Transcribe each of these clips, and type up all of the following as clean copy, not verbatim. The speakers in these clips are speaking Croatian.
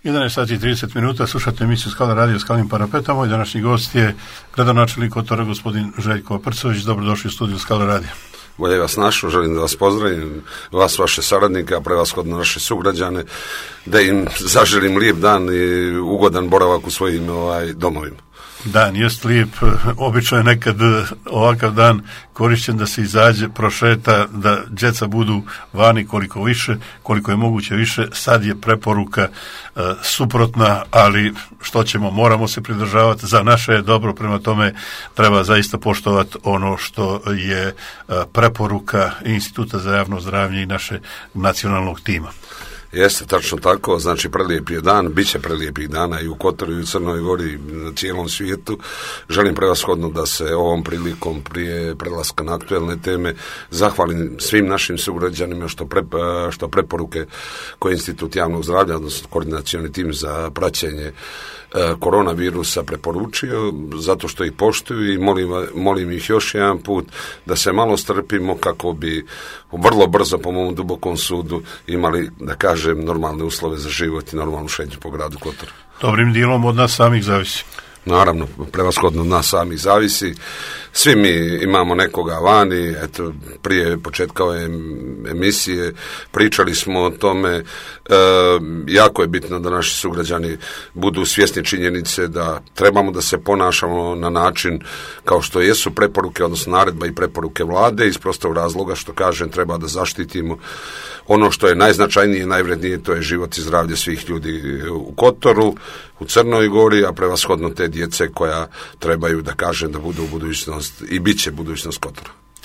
11 sati i 30 minuta, slušate emisiju Skala radio Skalnim parapetom. Moj današnji gost je gradonačelnik Kotora, gospodin Željko Prcović. Dobrodošli u studiju Skala radio. Bolje vas našao, želim da vas pozdravim, vas, vaše saradnike, a prevashodno naše sugrađane, da im zaželim lijep dan i ugodan boravak u svojim domovima. Dan jest lijep, obično je nekad ovakav dan korišćen da se izađe, prošeta, da djeca budu vani koliko je moguće više. Sad je preporuka suprotna, ali što ćemo, moramo se pridržavati, za naše je dobro, prema tome treba zaista poštovati ono što je preporuka Instituta za javno zdravlje i naše nacionalnog tima. Jeste, tačno tako, znači prelijep je dan, bit će prelijepih dana i u Kotoru i u Crnoj Gori i na cijelom svijetu. Želim prevashodno da se ovom prilikom prije prelaska na aktuelne teme zahvalim svim našim sugrađanima što preporuke koje Institut javnog zdravlja, odnosno koordinacioni tim za praćenje koronavirusa preporučio, zato što ih poštuju i molim ih još jedan put da se malo strpimo kako bi vrlo brzo, po mom dubokom sudu, imali, da kažem, normalne uslove za život i normalnu šetnju po gradu Kotoru. Dobrim dijelom od nas samih zavisi. Naravno, prevashodno od nas samih zavisi. Svi mi imamo nekoga vani, eto, prije početka ove emisije pričali smo o tome, jako je bitno da naši sugrađani budu svjesni činjenice da trebamo da se ponašamo na način kao što jesu preporuke, odnosno naredba i preporuke vlade, iz prostog razloga što, kažem, treba da zaštitimo ono što je najznačajnije i najvrednije, to je život i zdravlje svih ljudi u Kotoru, u Crnoj Gori, a prevashodno te djece koja trebaju, da kažem, da budu budućnost i bit će budućnost Kotora.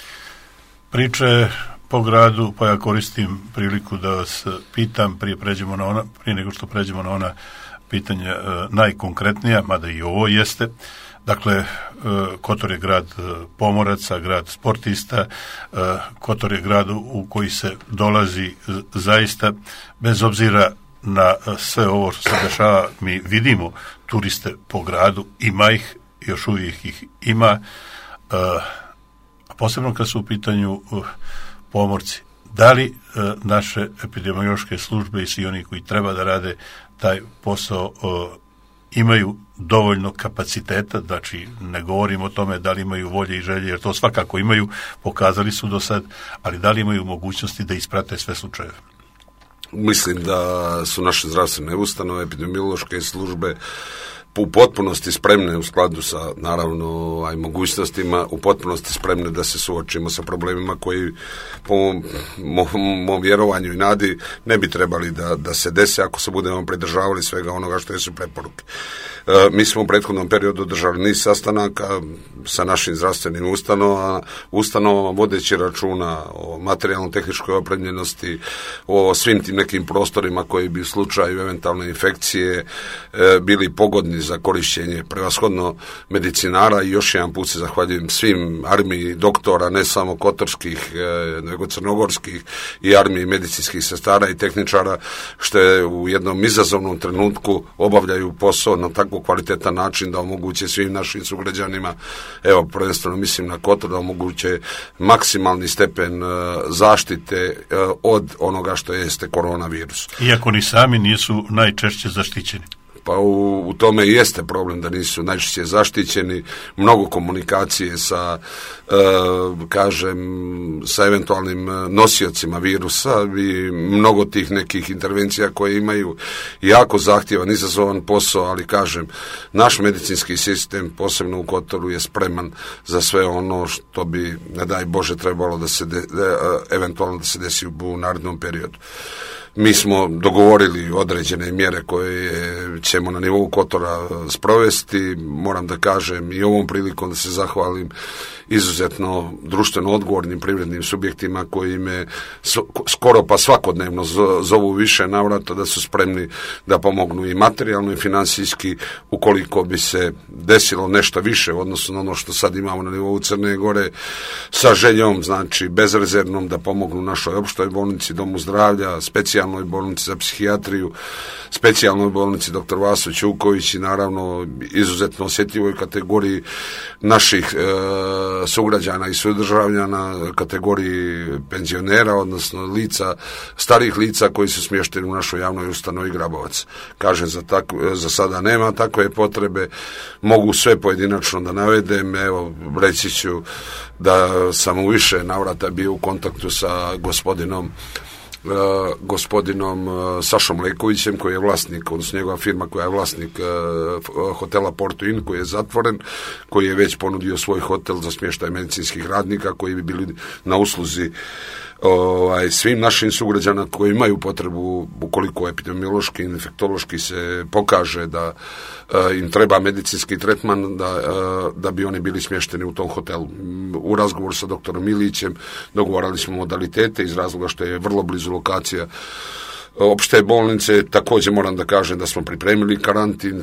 Priče po gradu, pa ja koristim priliku da vas pitam prije nego što pređemo na ona pitanja najkonkretnija, mada i ovo jeste. Dakle, Kotor je grad pomoraca, grad sportista, Kotor je grad u koji se dolazi zaista, bez obzira na sve ovo što se dešava, mi vidimo turiste po gradu, ima ih, još uvijek ih ima, a posebno kad su u pitanju pomorci. Da li naše epidemiološke službe i svi oni koji treba da rade taj posao imaju dovoljno kapaciteta, znači ne govorimo o tome da li imaju volje i želje, jer to svakako imaju, pokazali su do sad, ali da li imaju mogućnosti da isprate sve slučajeve? Mislim da su naše zdravstvene ustanove, epidemiološke službe u potpunosti spremne, u skladu sa, naravno, mogućnostima, u potpunosti spremne da se suočimo sa problemima koji, po mom vjerovanju i nadi, ne bi trebali da se desi ako se budemo pridržavali svega onoga što jesu preporuke. Mi smo u prethodnom periodu održali niz sastanaka sa našim zdravstvenim ustanovama, vodeći računa o materijalno-tehničkoj opremljenosti, o svim tim nekim prostorima koji bi u slučaju eventualne infekcije bili pogodni za korišćenje prevashodno medicinara. I još jedan put se zahvaljujem svim armiji doktora, ne samo kotorskih, nego crnogorskih, i armiji medicinskih sestara i tehničara, što je u jednom izazovnom trenutku obavljaju posao na tako kvalitetan način da omoguće svim našim sugrađanima, evo, prvenstveno mislim na Kotor, da omoguće maksimalni stepen zaštite od onoga što jeste koronavirus. Iako ni sami nisu najčešće zaštićeni. Pa u tome i jeste problem da nisu najčešće zaštićeni, mnogo komunikacije sa, sa eventualnim nosiocima virusa i mnogo tih nekih intervencija koje imaju jako zahtjevan, izazovan posao, ali naš medicinski sistem, posebno u Kotoru, je spreman za sve ono što bi, ne daj Bože, trebalo da se eventualno da se desi u narednom periodu. Mi smo dogovorili određene mjere koje ćemo na nivou Kotora sprovesti. Moram da kažem i ovom prilikom da se zahvalim izuzetno društveno odgovornim privrednim subjektima koji me skoro pa svakodnevno zovu više navrata da su spremni da pomognu i materijalno i financijski ukoliko bi se desilo nešto više u odnosu na ono što sad imamo na nivou Crne Gore, sa željom, znači bezrezervnom, da pomognu našoj opštoj bolnici, domu zdravlja, specijalnom specijalnoj bolnici za psihijatriju, specijalnoj bolnici dr. Vaso Ćuković i naravno izuzetno osjetljivoj kategoriji naših sugrađana i sudržavljana, kategoriji penzionera, odnosno starih lica koji su smješteni u našoj javnoj ustanovi Grabovac. Kažem, za sada nema takve potrebe, mogu sve pojedinačno da navedem, evo reći ću da sam u više navrata bio u kontaktu sa gospodinom Sašom Lekovićem, koji je vlasnik, odnosno njegova firma koja je vlasnik hotela Porto Inn, koji je zatvoren, koji je već ponudio svoj hotel za smještaj medicinskih radnika koji bi bili na usluzi svim našim sugrađana koji imaju potrebu, ukoliko epidemiološki i infektološki se pokaže da im treba medicinski tretman, da bi oni bili smješteni u tom hotelu. U razgovoru sa doktorom Milićem dogovarali smo modalitete iz razloga što je vrlo blizu lokacija opšte bolnice. Također moram da kažem da smo pripremili karantin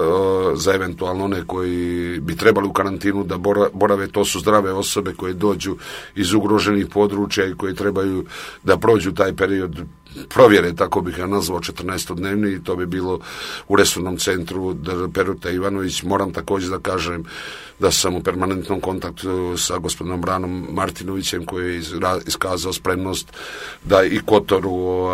za eventualno one koji bi trebali u karantinu da borave. To su zdrave osobe koje dođu iz ugroženih područja i koje trebaju da prođu taj period provjere, tako bih ga nazvao, 14-dnevni, i to bi bilo u resurnom centru Peruta Ivanović. Moram također da kažem da sam u permanentnom kontaktu sa gospodinom Branom Martinovićem, koji je iskazao spremnost da i Kotoru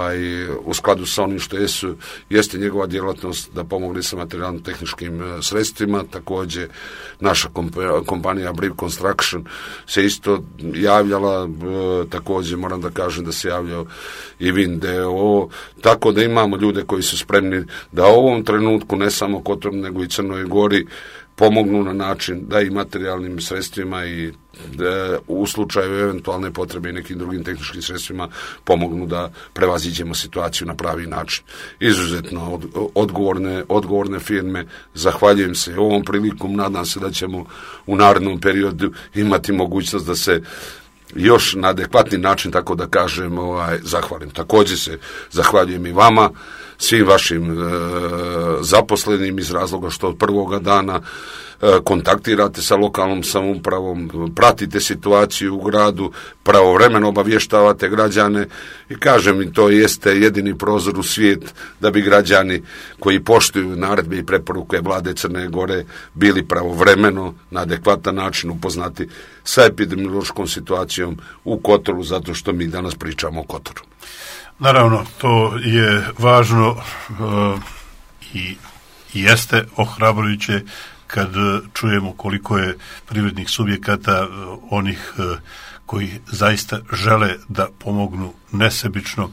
u skladu sa onim što jeste njegova djelatnost, da pomogne sa materijalno-tehničkim sredstvima. Također naša kompanija Briv Construction se isto javljala, također moram da kažem da se javljao i Vin DO, tako da imamo ljude koji su spremni da u ovom trenutku ne samo Kotoru nego i Crnoj Gori pomognu na način da i materijalnim sredstvima i u slučaju eventualne potrebe i nekim drugim tehničkim sredstvima pomognu da prevaziđemo situaciju na pravi način. Izuzetno odgovorne firme, zahvaljujem se ovom prilikom, nadam se da ćemo u narednom periodu imati mogućnost da se još na adekvatni način, tako da kažem, zahvalim. Također se zahvaljujem i vama, svim vašim zaposlenim, iz razloga što od prvoga dana kontaktirate sa lokalnom samoupravom, pratite situaciju u gradu, pravovremeno obavještavate građane i kažem, i to jeste jedini prozor u svijet da bi građani koji poštuju naredbe i preporuke vlade Crne Gore bili pravovremeno na adekvatan način upoznati sa epidemiološkom situacijom u Kotoru, zato što mi danas pričamo o Kotoru. Naravno, to je važno i jeste ohrabrujuće kad čujemo koliko je privrednih subjekata, onih koji zaista žele da pomognu nesebično,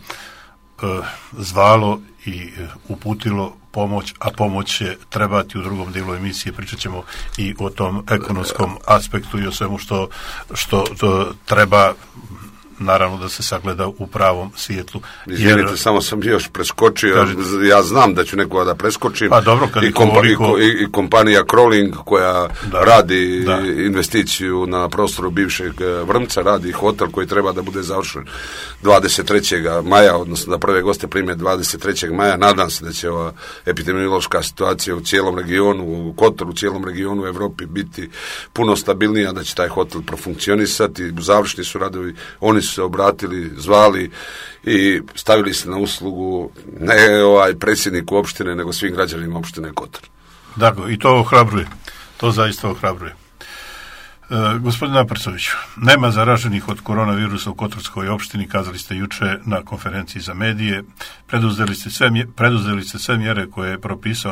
zvalo i uputilo pomoć, a pomoć će trebati u drugom dijelu emisije. Pričat ćemo i o tom ekonomskom aspektu i o svemu što treba, naravno, da se sagleda u pravom svijetlu. Izvinite, samo sam još preskočio, ja znam da ću nekoga da preskočim. Pa dobro, kad i kompanija Crawling koja radi investiciju na prostoru bivšeg Vrmca, radi hotel koji treba da bude završen 23. maja, odnosno da prve goste prime 23. maja. Nadam se da će ova epidemiološka situacija u cijelom regionu, u Kotoru, u cijelom regionu u Evropi biti puno stabilnija, da će taj hotel profunkcionisati. Završni su radovi, oni su se obratili, zvali i stavili se na uslugu ne predsjedniku opštine, nego svim građanima opštine Kotor. Dakle, i to ohrabruje. To zaista ohrabruje. Gospodine Naprcoviću, nema zaraženih od koronavirusa u Kotorskoj opštini, kazali ste juče na konferenciji za medije. Preduzeli ste sve mjere koje je propisalo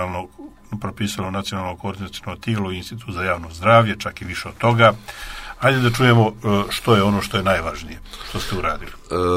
nacionalno koordinaciono tijelo i Institut za javno zdravlje, čak i više od toga. Hajde da čujemo što je ono što je najvažnije, što ste uradili.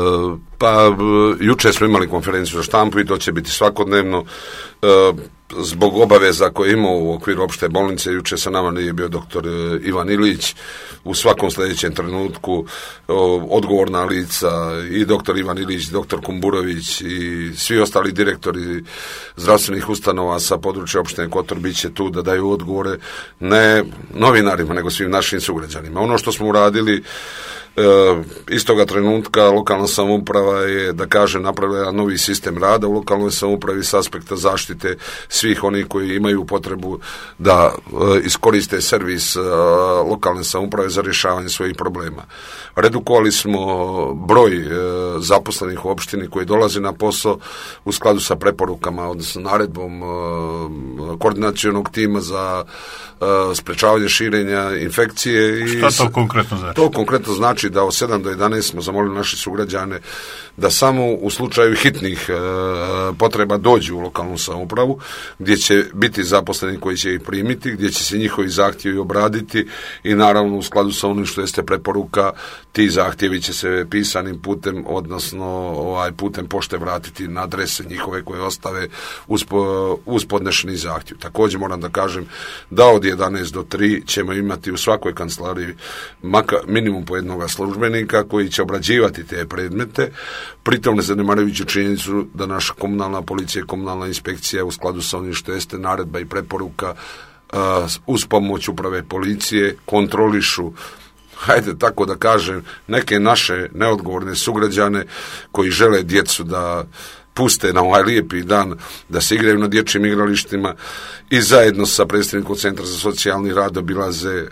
Juče smo imali konferenciju za štampu i to će biti svakodnevno. Zbog obaveza koje imao u okviru opšte bolnice, juče sa nama nije bio doktor Ivan Ilić. U svakom sljedećem trenutku odgovorna lica i doktor Ivan Ilić, doktor Kumburović i svi ostali direktori zdravstvenih ustanova sa područja opštine Kotor bit će tu da daju odgovore ne novinarima, nego svim našim sugrađanima. Ono što smo uradili, istoga trenutka lokalna samouprava je, da kažem, napravila novi sistem rada u lokalnoj samoupravi s aspekta zaštite svih onih koji imaju potrebu da iskoriste servis lokalne samouprave za rješavanje svojih problema. Redukovali smo broj zaposlenih u opštini koji dolaze na posao u skladu sa preporukama, odnosno naredbom koordinacionog tima za sprečavanje širenja infekcije. Šta to konkretno znači? To konkretno znači da od 7 do 11 smo zamolili naše sugrađane da samo u slučaju hitnih potreba dođu u lokalnu samoupravu, gdje će biti zaposleni koji će ih primiti, gdje će se njihovi zahtjevi obraditi i naravno u skladu sa onim što jeste preporuka, ti zahtjevi će se pisanim putem, odnosno putem pošte vratiti na adrese njihove koje ostave uz podnešeni zahtjev. Također moram da kažem da od 11 do 3 ćemo imati u svakoj kancelariji minimum po jednoga službenika koji će obrađivati te predmete, pritom ne zanemarujući činjenicu da naša komunalna policija i komunalna inspekcija u skladu sa onim što jeste naredba i preporuka uz pomoć uprave policije kontrolišu, hajde tako da kažem, neke naše neodgovorne sugrađane koji žele djecu da puste na ovaj lijepi dan, da se igraju na dječjim igralištima i zajedno sa predstavnikom Centra za socijalni rad obilaze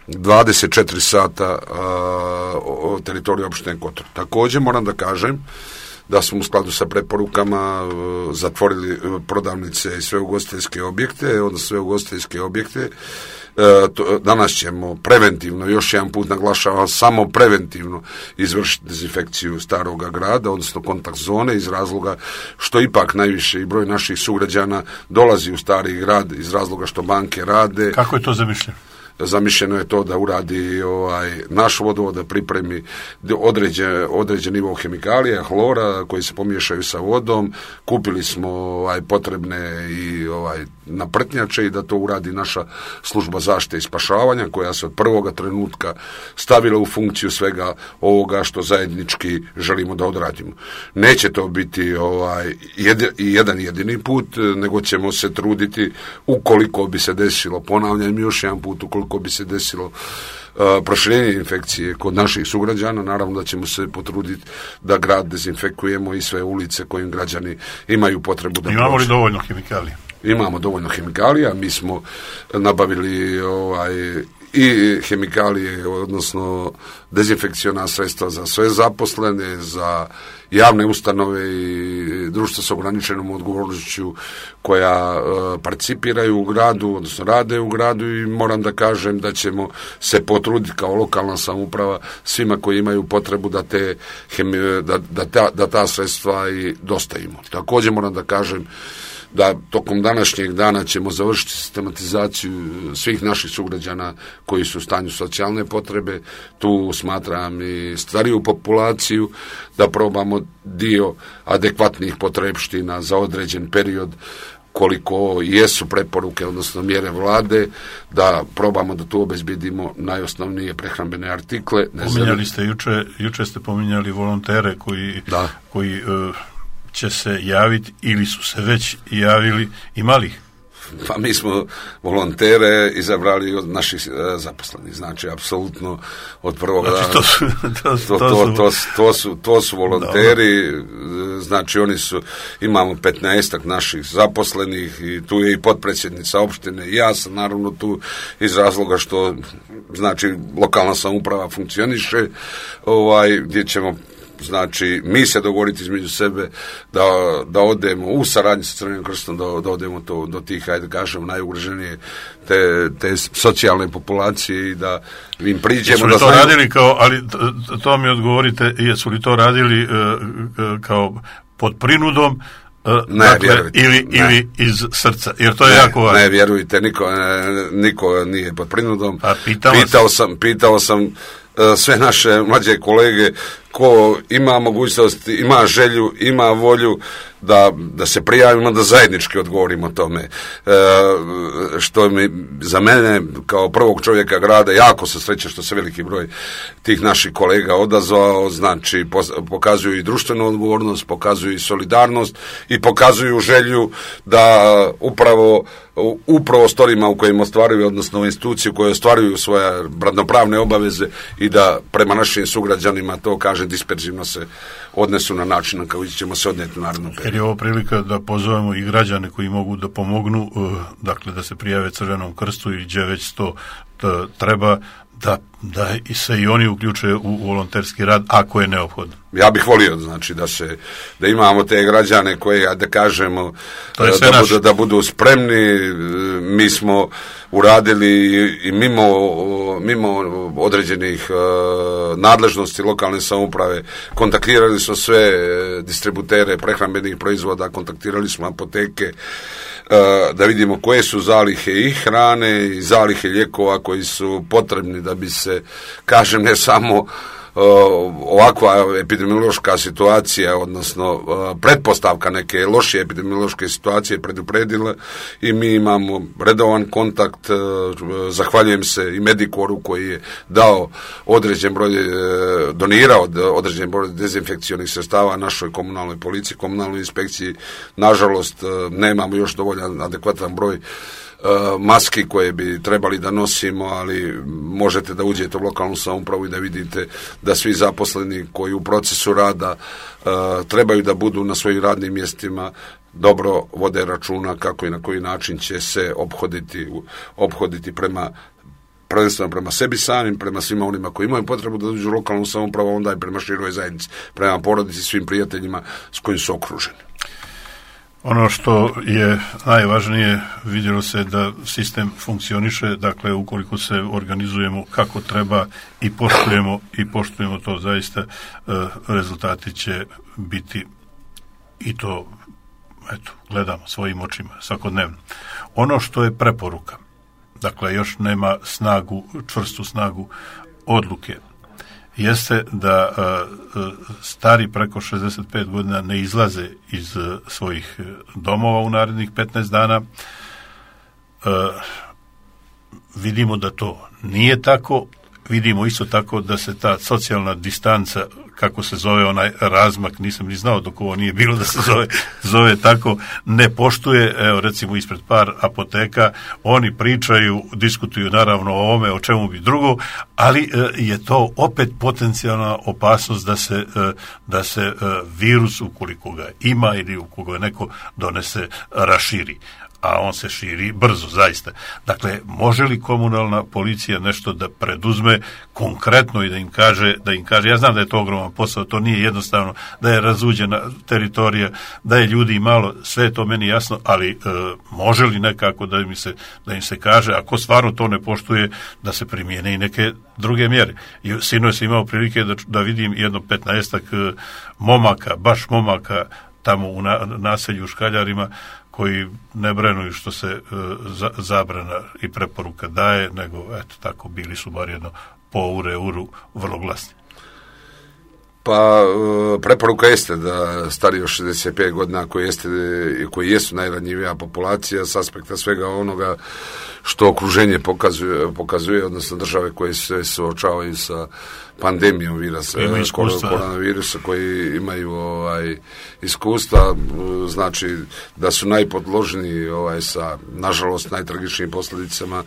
24 sata o teritoriju opštine Kotor. Također moram da kažem da smo u skladu sa preporukama zatvorili prodavnice i sve ugostiteljske objekte, odnosno sve ugostiteljske objekte. Danas ćemo preventivno, još jedan put naglašavam, samo preventivno izvršiti dezinfekciju staroga grada, odnosno kontakt zone, iz razloga što ipak najviše i broj naših sugrađana dolazi u stari grad iz razloga što banke rade. Kako je to zamišljeno? Zamišljeno je to da uradi naš vodovod, da pripremi određen nivo hemikalija, hlora koji se pomiješaju sa vodom. Kupili smo potrebne i naprtnjače i da to uradi naša služba zaštite i spašavanja koja se od prvoga trenutka stavila u funkciju svega ovoga što zajednički želimo da odradimo. Neće to biti jedan jedini put, nego ćemo se truditi ukoliko bi se desilo, ponavljam još jedan put, ukoliko bi se desilo proširenje infekcije kod naših sugrađana, naravno da ćemo se potruditi da grad dezinfekujemo i sve ulice kojim građani imaju potrebu da Imamo li dovoljno hemikalija? Imamo dovoljno hemikalija, mi smo nabavili i hemikalije, odnosno dezinfekciona sredstva za sve zaposlene, za javne ustanove i društva s ograničenom odgovornošću koja participiraju u gradu, odnosno rade u gradu, i moram da kažem da ćemo se potruditi kao lokalna samouprava svima koji imaju potrebu da ta sredstva i dostavimo. Također moram da kažem da tokom današnjeg dana ćemo završiti sistematizaciju svih naših sugrađana koji su u stanju socijalne potrebe. Tu smatram i stariju populaciju, da probamo dio adekvatnih potrebština za određen period koliko jesu preporuke, odnosno mjere vlade, da probamo da tu obezbedimo najosnovnije prehrambene artikle. Pominjali ste juče ste pominjali volontere koji će se javiti ili su se već javili, imali ih? Pa mi smo volontere izabrali od naših zaposlenih, znači apsolutno od prvog dana. To su volonteri, znači oni su, imamo 15 naših zaposlenih i tu je i potpredsjednica opštine i ja sam naravno tu iz razloga što znači lokalna samouprava funkcioniše, gdje ćemo znači mi se dogovoriti između sebe da odemo u saradnji sa Crvenim krstom, da odemo do tih, hajde kažem, najugroženije te socijalne populacije i da im priđemo. Jesu li to radili ali to mi odgovorite, jesu li to radili kao pod prinudom, ili iz srca, jer to je jako važno. Ne, vjerujte, niko nije pod prinudom. Pitao sam sve naše mlađe kolege ko ima mogućnost, ima želju, ima volju da se prijavimo, da zajednički odgovorimo tome. Što mi za mene kao prvog čovjeka grada jako se sreće što se veliki broj tih naših kolega odazvao, znači pokazuju i društvenu odgovornost, pokazuju i solidarnost i pokazuju želju da upravo u prostorima u kojima ostvaruju, odnosno u instituciji u kojoj ostvaruju svoje radnopravne obaveze i da prema našim sugrađanima, to kaže, disperzivno se odnesu na način na koji ćemo se odnijeti u narednom periodu. Jer je ovo prilika da pozovemo i građane koji mogu da pomognu, dakle da se prijave Crvenom krstu i gdje već to treba da se i oni uključe u volonterski rad ako je neophodno. Ja bih volio, znači, da imamo te građane koji, da kažemo, da budu spremni. Mi smo uradili i mimo određenih nadležnosti lokalne samouprave, kontaktirali smo sve distributere prehrambenih proizvoda, kontaktirali smo apoteke, da vidimo koje su zalihe i hrane i zalihe lijekova koji su potrebni da bi se, kažem, ne samo ovakva epidemiološka situacija, odnosno pretpostavka neke lošije epidemiološke situacije predupredila, i mi imamo redovan kontakt. Zahvaljujem se i Medikoru koji je dao određen broj, donirao određen broj dezinfekcionih sredstava našoj komunalnoj policiji, komunalnoj inspekciji. Nažalost, nemamo još dovoljan adekvatan broj maski koje bi trebali da nosimo, ali možete da uđete u lokalnu samoupravu i da vidite da svi zaposleni koji u procesu rada trebaju da budu na svojim radnim mjestima dobro vode računa kako i na koji način će se ophoditi prvenstveno prema sebi samim, prema svima onima koji imaju potrebu da dođu u lokalnu samoupravu, onda i prema široj zajednici, prema porodici, svim prijateljima s kojim su okruženi. Ono što je najvažnije, vidjelo se da sistem funkcioniše, dakle ukoliko se organizujemo kako treba i poštujemo to, zaista rezultati će biti, i to gledamo svojim očima svakodnevno. Ono što je preporuka, dakle još nema čvrstu snagu odluke, jeste da stari preko 65 godina ne izlaze iz svojih domova u narednih 15 dana. Vidimo da to nije tako. Vidimo isto tako da se ta socijalna distanca, kako se zove onaj razmak, nisam ni znao dok ovo nije bilo da se zove tako, ne poštuje. Evo recimo ispred par apoteka oni pričaju, diskutuju naravno o ovome, o čemu bi drugo, ali je to opet potencijalna opasnost da se virus, ukoliko ga ima ili ukoliko ga neko donese, raširi. A on se širi brzo, zaista. Dakle, može li komunalna policija nešto da preduzme konkretno i da im kaže, ja znam da je to ogroman posao, to nije jednostavno, da je razuđena teritorija, da je ljudi malo, sve je to meni jasno, ali može li nekako da im se kaže, ako stvarno to ne poštuje, da se primijene i neke druge mjere. Sinoć sam imao prilike da vidim jedno 15-ak momaka tamo u naselju u Škaljarima, koji ne brenuju što se zabrana i preporuka daje, nego eto tako bili su bar jedno po uru vrlo glasni. Pa preporuka jeste da stariji od 65 godina koji jesu najranjivija populacija s aspekta svega onoga što okruženje pokazuje, odnosno države koje se suočavaju sa pandemijom koronavirusa, koji imaju iskustva, znači da su najpodložniji sa nažalost najtragičnijim posljedicama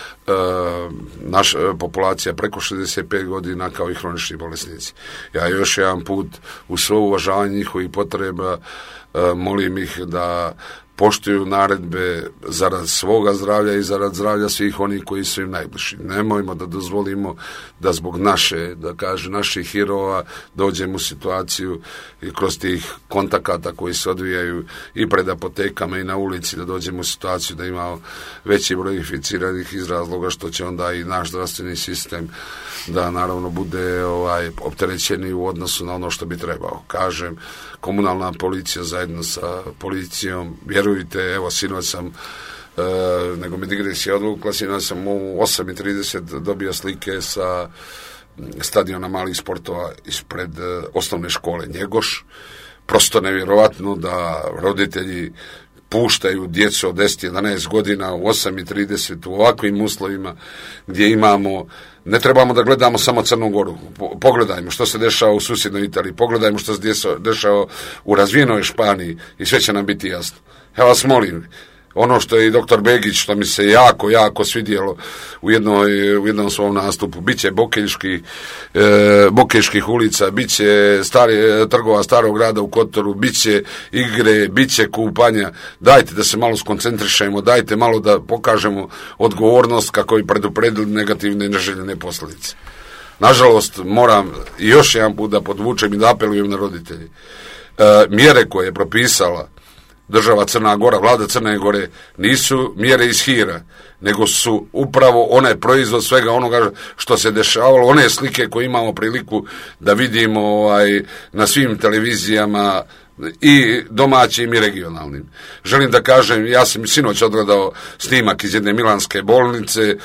naša populacija preko 65 godina kao i hronični bolesnici. Ja još jedan put u svo uvažavanje njihovih potreba molim ih da poštuju naredbe zarad svoga zdravlja i zarad zdravlja svih onih koji su im najbliži. Nemojmo da dozvolimo da zbog naših herova dođemo u situaciju i kroz tih kontakata koji se odvijaju i pred apotekama i na ulici, da dođemo u situaciju da imamo veći broj inficiranih iz razloga što će onda i naš zdravstveni sistem da naravno bude opterećeni u odnosu na ono što bi trebao. Kažem, komunalna policija zajedno sa policijom, vjerujte, evo sinoć sam, nego mi digresija odvukla, sinoć sam u 8:30 dobio slike sa stadiona malih sportova ispred osnovne škole Njegoš. Prosto nevjerovatno da roditelji puštaju djecu od 10-11 godina u 8:30 u ovakvim uslovima gdje imamo, ne trebamo da gledamo samo Crnu Goru, pogledajmo što se dešava u susjednoj Italiji, pogledajmo što se dešava u razvijenoj Španiji i sve će nam biti jasno. Ja vas molim, ono što je i doktor Begić, što mi se jako svidjelo u jednom svom nastupu, bit će Bokeških ulica, bit će trgova Starog grada u Kotoru, bit će igre, bit će kupanja. Dajte da se malo skoncentrišemo, dajte malo da pokažemo odgovornost kako bi predupredili negativne i neželjene posljedice. Nažalost, moram još jedan put da podvučem i da apelujem na roditelji. Mjere koje je propisala država Crna Gora, vlada Crne Gore, nisu mjere iz hira, nego su upravo one proizvod svega onoga što se dešavalo, one slike koje imamo priliku da vidimo na svim televizijama i domaćim i regionalnim. Želim da kažem, ja sam sinoć odgledao snimak iz jedne milanske bolnice,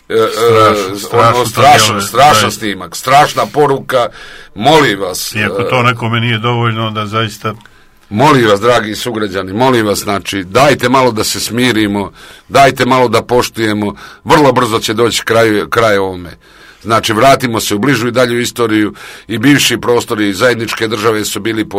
strašan snimak, strašna poruka, molim vas. I ako to nekome nije dovoljno, onda zaista... Molim vas, dragi sugrađani, molim vas, znači, dajte malo da se smirimo, dajte malo da poštujemo, vrlo brzo će doći kraj ovome. Znači, vratimo se u bližu i dalju istoriju i bivši prostori zajedničke države su bili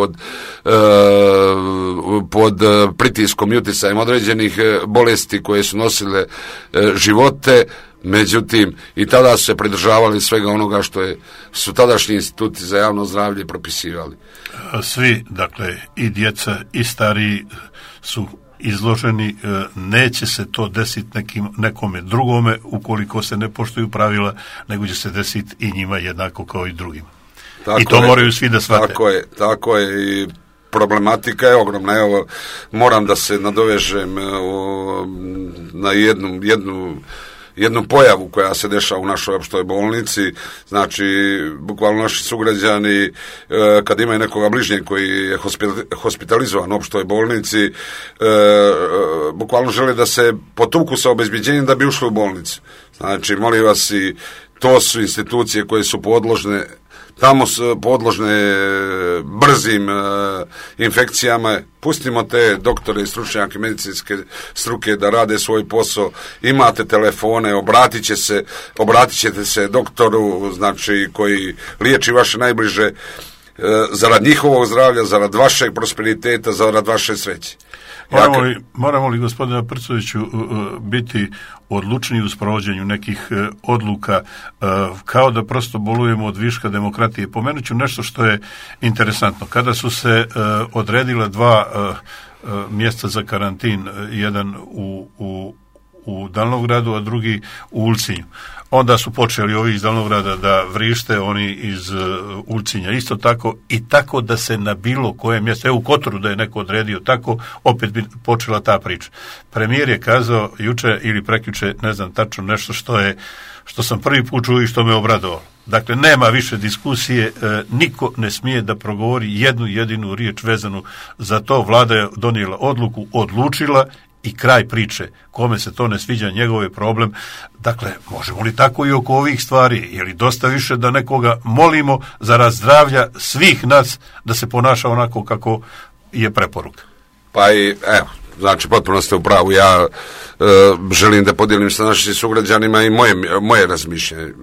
pod pritiskom i utjecajem određenih bolesti koje su nosile živote, međutim, i tada su se pridržavali svega onoga što su tadašnji instituti za javno zdravlje propisivali. Svi, dakle, i djeca i stariji su izloženi, neće se to desiti nekome drugome ukoliko se ne poštuju pravila, nego će se desiti i njima jednako kao i drugima. I to moraju svi da shvate. Tako je i problematika je ogromna. Evo, moram da se nadovežem na jednu pojavu koja se dešava u našoj opštoj bolnici. Znači, bukvalno naši sugrađani kad imaju nekoga bližnjeg koji je hospitalizovan u opštoj bolnici, bukvalno žele da se potuku sa obezbeđenjem da bi ušli u bolnicu. Znači, molim vas, i to su institucije koje su podložne brzim infekcijama. Pustimo te doktore i stručnjake medicinske struke da rade svoj posao. Imate telefone, obratit ćete se doktoru, znači, koji liječi vaše najbliže, zarad njihovog zdravlja, zarad vašeg prosperiteta, zarad vaše sreće. Moramo li, gospodine Prcoviću, biti odlučniji u sprovođenju nekih odluka, kao da prosto bolujemo od viška demokratije? Pomenut ću nešto što je interesantno. Kada su se odredile dva mjesta za karantin, jedan u Dalnogradu, a drugi u Ulcinju, onda su počeli ovi iz Dalnograda da vrište, oni iz Ulcinja isto tako, i tako da se na bilo koje mjesto, evo u Kotoru da je neko odredio tako, opet bi počela ta priča. Premijer je kazao juče ili prekjuče, ne znam tačno, nešto što sam prvi put čuo i što me obradovalo. Dakle, nema više diskusije, niko ne smije da progovori jednu jedinu riječ vezanu za to. Vlada je donijela odluku, odlučila i kraj priče. Kome se to ne sviđa, njegov je problem. Dakle, možemo li tako i oko ovih stvari? Je li dosta više da nekoga molimo zarad zdravlja svih nas da se ponaša onako kako je preporuka? Pa i, evo, znači, potpuno ste u pravu. Ja želim da podijelim sa našim sugrađanima i moje razmišljanje.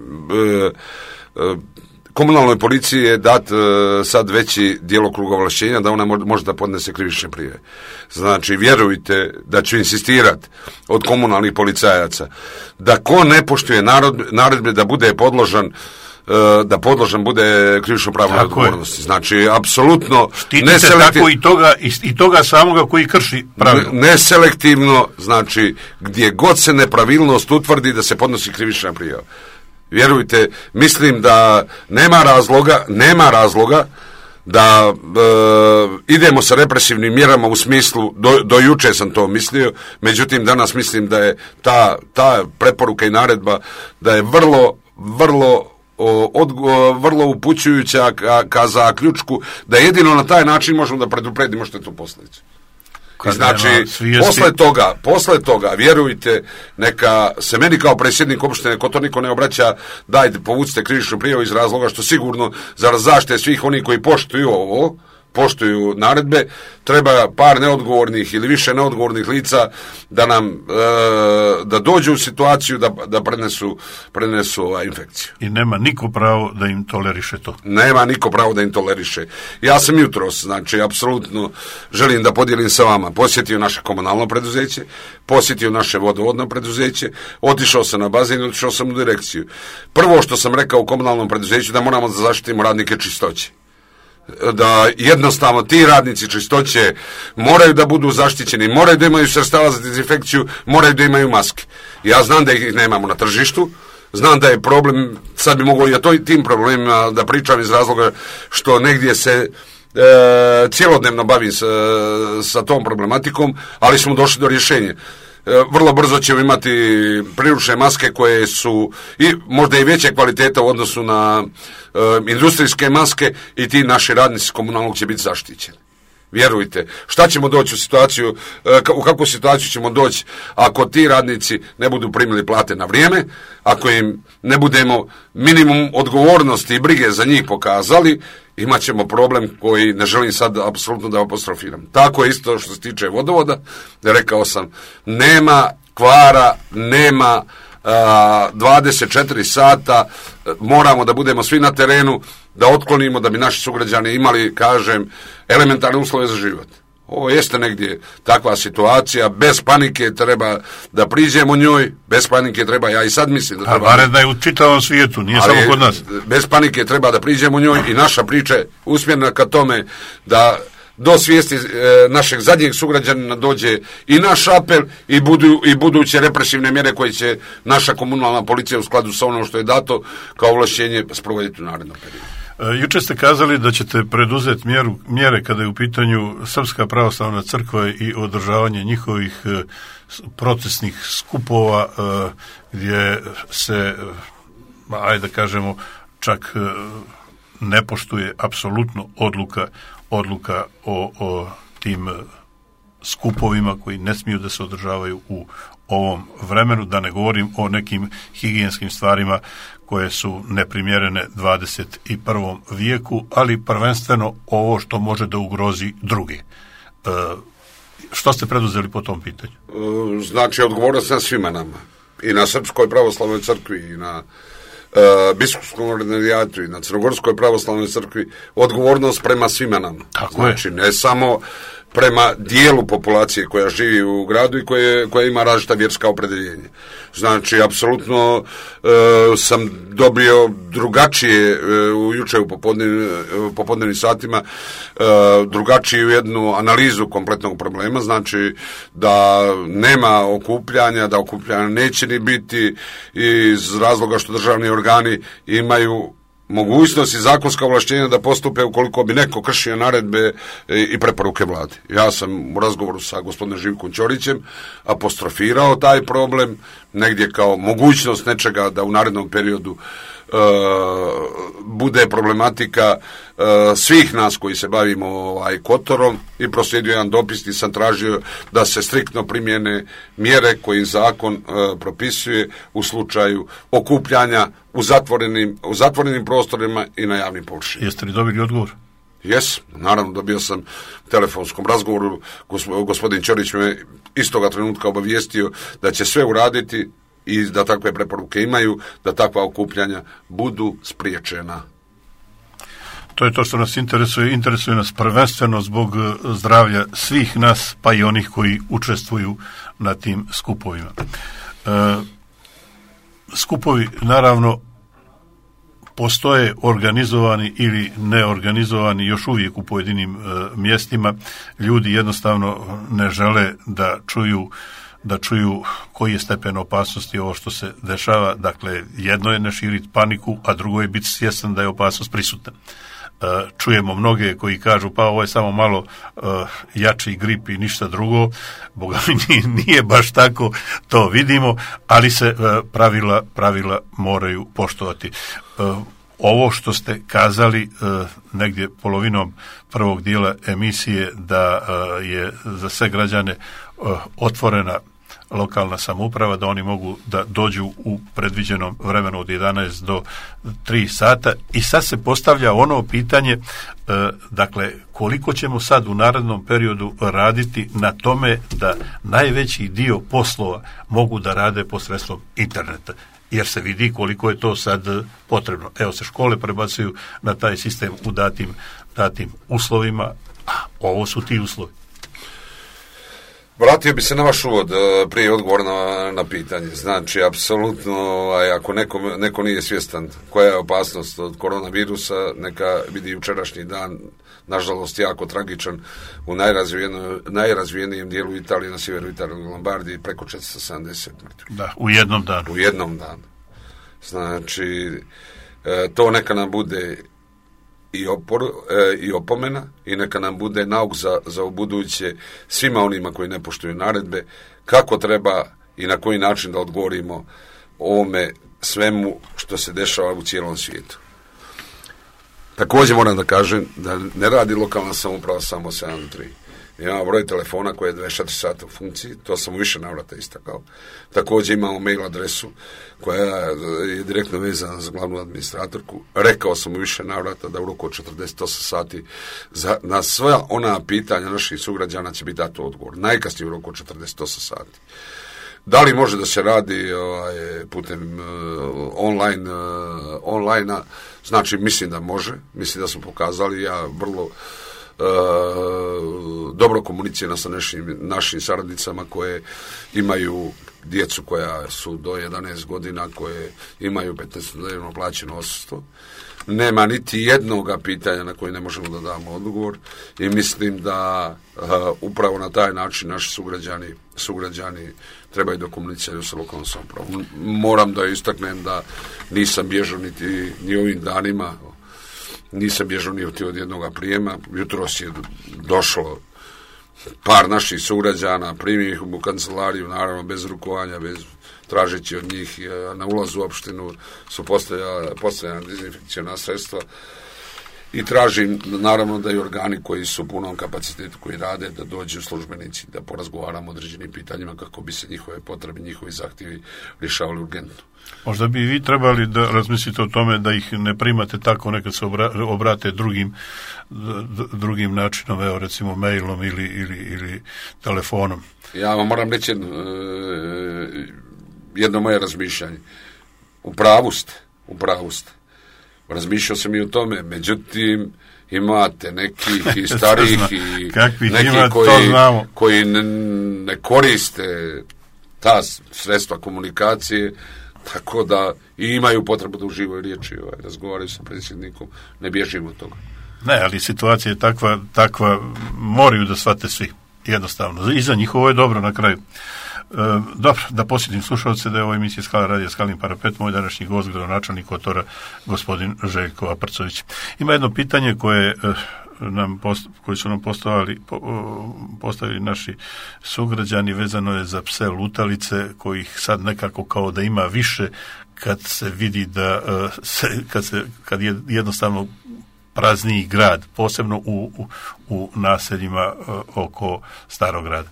Komunalnoj policiji je dat sad veći djelokrug ovlašćenja da ona može da podnese krivične prijave. Znači, vjerujte da ću insistirati od komunalnih policajaca da ko ne poštuje naredbe da bude podložan bude krivično pravnoj odgovornosti. Znači, apsolutno štitite tako i toga samoga koji krši pravilo. Neselektivno, znači, gdje god se nepravilnost utvrdi da se podnosi krivična prijava. Vjerujte, mislim da nema razloga da idemo sa represivnim mjerama u smislu, do juče sam to mislio, međutim danas mislim da je ta preporuka i naredba da je vrlo upućujuća ka zaključku da jedino na taj način možemo da predupredimo štetnu posljedicu. Znači, posle toga, vjerujte, neka se meni kao predsjednik opštine Kotor niko ne obraća, dajte, povucite krivičnu prijavu iz razloga što sigurno zarad zaštite svih onih koji poštuju ovo, poštuju naredbe, treba par neodgovornih ili više neodgovornih lica da nam da dođu u situaciju da prenesu infekciju. I nema niko pravo da im toleriše to. Nema niko pravo da im toleriše. Ja sam jutros, znači, apsolutno želim da podijelim sa vama, posjetio naše komunalno preduzeće, posjetio naše vodovodno preduzeće, otišao sam na bazen, otišao sam u direkciju. Prvo što sam rekao u komunalnom preduzeću, da moramo da zaštitimo radnike čistoće. Da jednostavno ti radnici čistoće moraju da budu zaštićeni, moraju da imaju sredstava za dezinfekciju, moraju da imaju maske. Ja znam da ih nemamo na tržištu, znam da je problem, sad bi mogao i tim problemima da pričam iz razloga što negdje se cijelodnevno bavim sa tom problematikom, ali smo došli do rješenja. Vrlo brzo ćemo imati priručne maske koje su možda i veće kvaliteta u odnosu na industrijske maske i ti naši radnici komunalnog će biti zaštićeni. Vjerujte, šta ćemo doći u situaciju, u kakvu situaciju ćemo doći ako ti radnici ne budu primili plate na vrijeme, ako im ne budemo minimum odgovornosti i brige za njih pokazali, imat ćemo problem koji ne želim sad apsolutno da apostrofiram. Tako je isto što se tiče vodovoda, rekao sam, nema kvara, nema 24 sata, moramo da budemo svi na terenu, da otklonimo, da bi naši sugrađani imali, kažem, elementarne uslove za život. Ovo jeste negdje takva situacija, bez panike treba da priđemo njoj, bez panike treba, ja i sad mislim da treba... A barem da je u čitavom svijetu, nije samo kod nas. Bez panike treba da priđemo njoj i naša priča je usmjerena ka tome da do svijesti našeg zadnjeg sugrađanina dođe i naš apel i buduće represivne mjere koje će naša komunalna policija u skladu sa ono što je dato kao ovlašćenje sprovoditi u narednom periodu. Juče ste kazali da ćete preduzeti mjere kada je u pitanju Srpska pravoslavna crkva i održavanje njihovih procesnih skupova gdje se, ajde da kažemo, čak ne poštuje apsolutno odluka o tim skupovima koji ne smiju da se održavaju u ovom vremenu, da ne govorim o nekim higijenskim stvarima koje su neprimjerene 21. vijeku, ali prvenstveno ovo što može da ugrozi drugi. Što ste preduzeli po tom pitanju? Znači, odgovornost na svima nama. I na Srpskoj pravoslavnoj crkvi, i na biskupskom ordinarijatu, i na Crnogorskoj pravoslavnoj crkvi. Odgovornost prema svima nama. Tako znači, je. Ne samo prema dijelu populacije koja živi u gradu i koja ima različita vjerska opredjeljenja. Znači, apsolutno sam dobio drugačije juče u popodnevnim satima drugačiju jednu analizu kompletnog problema, znači da nema okupljanja, da okupljanja neće ni biti iz razloga što državni organi imaju mogućnost i zakonska ovlaštenja da postupe ukoliko bi neko kršio naredbe i preporuke vlade. Ja sam u razgovoru sa gospodinom Živkom Ćorićem apostrofirao taj problem negdje kao mogućnost nečega da u narednom periodu bude problematika svih nas koji se bavimo Kotorom i proslijedio jedan dopis i sam tražio da se striktno primjene mjere koje zakon propisuje u slučaju okupljanja u zatvorenim prostorima i na javnim površinama. Jeste li dobili odgovor? Jes, naravno, dobio sam u telefonskom razgovoru, gospodin Ćorić me istoga trenutka obavijestio da će sve uraditi i da takve preporuke imaju, da takva okupljanja budu spriječena. To je to što nas interesuje. Interesuje nas prvenstveno zbog zdravlja svih nas, pa i onih koji učestvuju na tim skupovima. Skupovi, naravno, postoje organizovani ili neorganizovani još uvijek u pojedinim mjestima. Ljudi jednostavno ne žele da čuju koji je stepen opasnosti ovo što se dešava. Dakle, jedno je ne širiti paniku, a drugo je biti svjestan da je opasnost prisutna. Čujemo mnoge koji kažu pa ovo je samo malo jači grip i ništa drugo. Boga mi nije baš tako, to vidimo, ali se pravila moraju poštovati. Ovo što ste kazali negdje polovinom prvog dijela emisije da je za sve građane otvorena lokalna samouprava, da oni mogu da dođu u predviđenom vremenu od 11 do 3 sata. I sad se postavlja ono pitanje, dakle, koliko ćemo sad u narednom periodu raditi na tome da najveći dio poslova mogu da rade posredstvom interneta, jer se vidi koliko je to sad potrebno. Evo se škole prebacuju na taj sistem u datim uslovima, a ovo su ti uslovi. Vratio bi se na vaš uvod prije odgovor na pitanje. Znači, apsolutno, ako neko nije svjestan koja je opasnost od koronavirusa, neka vidi jučerašnji dan, nažalost jako tragičan, u najrazvijenijem dijelu Italije, na sjeveru Italije, u Lombardiji, preko 470 mrtvih. Da, u jednom danu. U jednom danu. Znači, to neka nam bude i opomena i neka nam bude nauk za ubuduće svima onima koji ne poštuju naredbe, kako treba i na koji način da odgovorimo ovome svemu što se dešava u cijelom svijetu. Također moram da kažem da ne radi lokalna samouprava samo 7 do 3. Imamo broj telefona koji je 24 sata u funkciji, to sam u više navrata istakao. Također imamo mail adresu koja je direktno vezana za glavnu administratorku. Rekao sam u više navrata da u roku od 48 sati na sva ona pitanja naših sugrađana će biti dato odgovor. Najkasnije u roku od 48 sati. Da li može da se radi putem online-a? Znači, mislim da može. Mislim da smo pokazali. Ja vrlo dobro komuniciram sa našim saradnicama koje imaju djecu koja su do 11 godina, koje imaju 15-dnevno plaćeno odsustvo. Nema niti jednoga pitanja na koje ne možemo da damo odgovor i mislim da upravo na taj način naši sugrađani trebaju da komuniciraju sa lokalnom samoupravom. Moram da istaknem da nisam bježao ni ovim danima, nisam bježao ni od jednoga prijema. Jutros je došlo par naših sugrađana, primio ih u kancelariju, naravno bez rukovanja, bez tražeći od njih. Na ulazu u opštinu su postavljena dezinfekcijona sredstva i tražim naravno da i organi koji su u punom kapacitetu, koji rade, da dođu službenici, da porazgovaramo o određenim pitanjima kako bi se njihove potrebe, njihovi zahtjevi rješavali urgentno. Možda bi vi trebali da razmislite o tome da ih ne primate tako, nekad se obrate drugim načinom, evo recimo mailom ili telefonom. Ja vam moram reći jedno moje razmišljanje. U pravu ste. Razmišljao sam i o tome, međutim imate nekih i starijih i neki koji ne koriste ta sredstva komunikacije, tako da i imaju potrebu da uživaju riječi, razgovaraju sa predsjednikom, ne bježimo od toga. Ne, ali situacija je takva, moraju da shvate svi, jednostavno. I za njihovo je dobro na kraju. Dobro, da posjetim slušalce da je ovo emisija Skala radija Skalin parapet, moj današnji gost, gradonačelnik Kotora, gospodin Željko Aprcović. Ima jedno pitanje koje su nam postavili naši sugrađani, vezano je za pse lutalice, kojih sad nekako kao da ima više, kad se vidi da kad je jednostavno prazniji grad, posebno u naseljima oko Starog grada.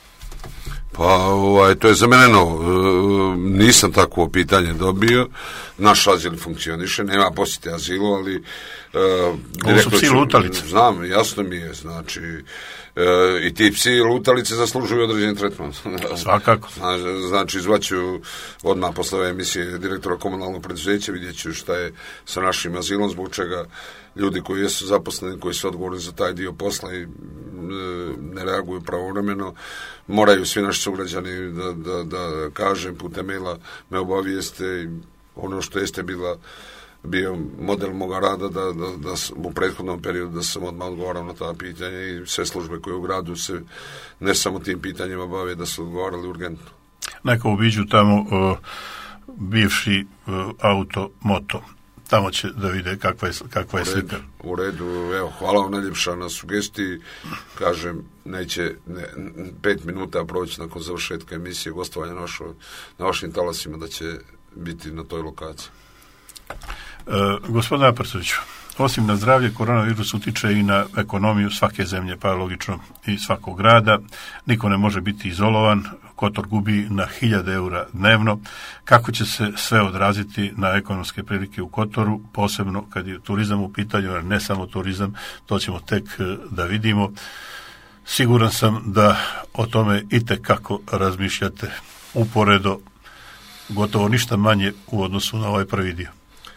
Pa, to je za mene novo. Nisam takvo pitanje dobio. Naš azil funkcioniše, nema posjete azilu, ali ovo su psi lutalice. Znam, jasno mi je, znači i ti psi lutalice zaslužuju određen tretman. Svakako. Znači, zvaću odmah posle ove emisije direktora komunalnog preduzeća, vidjet ću šta je sa našim azilom, zbog čega ljudi koji su zaposleni, koji su odgovorni za taj dio posla i ne reaguju pravovremeno, moraju svi naši sugrađani da kažem putem maila me obavijeste. Ono što jeste bio model moga rada da u prethodnom periodu da sam odmah odgovarao na ta pitanja i sve službe koje u gradu se ne samo tim pitanjima bave, da su odgovarali urgentno. Neka obiđu tamo bivši moto. Tamo će da vide kakva je slika. U redu, evo, hvala vam najljepša na sugestiji. Kažem, neće 5 minuta proći nakon završetka emisije gostovanja na vašim talasima da će biti na toj lokaciji. Gospodine Aprcoviću, osim na zdravlje, koronavirus utiče i na ekonomiju svake zemlje, pa logično i svakog grada. Niko ne može biti izolovan, Kotor gubi na 1000 eura dnevno. Kako će se sve odraziti na ekonomske prilike u Kotoru, posebno kad je turizam u pitanju, a ne samo turizam, to ćemo tek da vidimo. Siguran sam da o tome itekako razmišljate uporedo, gotovo ništa manje u odnosu na ovaj prvi dio.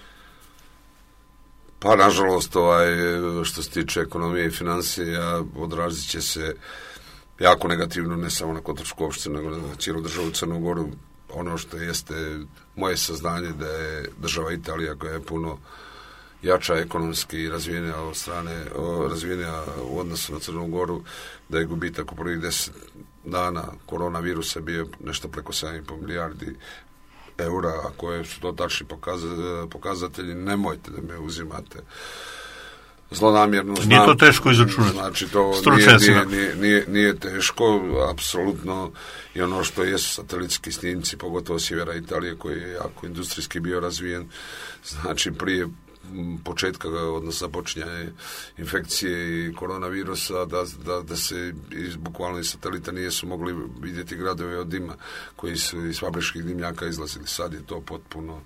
Pa, nažalost, što se tiče ekonomije i financija, odrazit će se jako negativno, ne samo na kotorsku opštinu, nego na cijelu državu Crnu Goru. Ono što jeste moje saznanje da je država Italija, koja je puno jača ekonomski razvijenija od strane, razvijenija u odnosu na Crnu Goru, da je gubitak u prvih 10 dana koronavirusa bio nešto preko 7,5 milijardi eura, a koje su to tačni pokazatelji, nemojte da me uzimate zlonamjerno. Nije to teško izračunati. Znači, to nije teško, apsolutno. I ono što jesu satelitski snimci, pogotovo sjevera Italije, koji je jako industrijski bio razvijen, znači prije početka, odnosno započinjanja infekcije i koronavirusa, da se bukvalno iz satelita nisu mogli vidjeti gradove od dima koji su iz fabričkih dimnjaka izlazili. Sad je to potpuno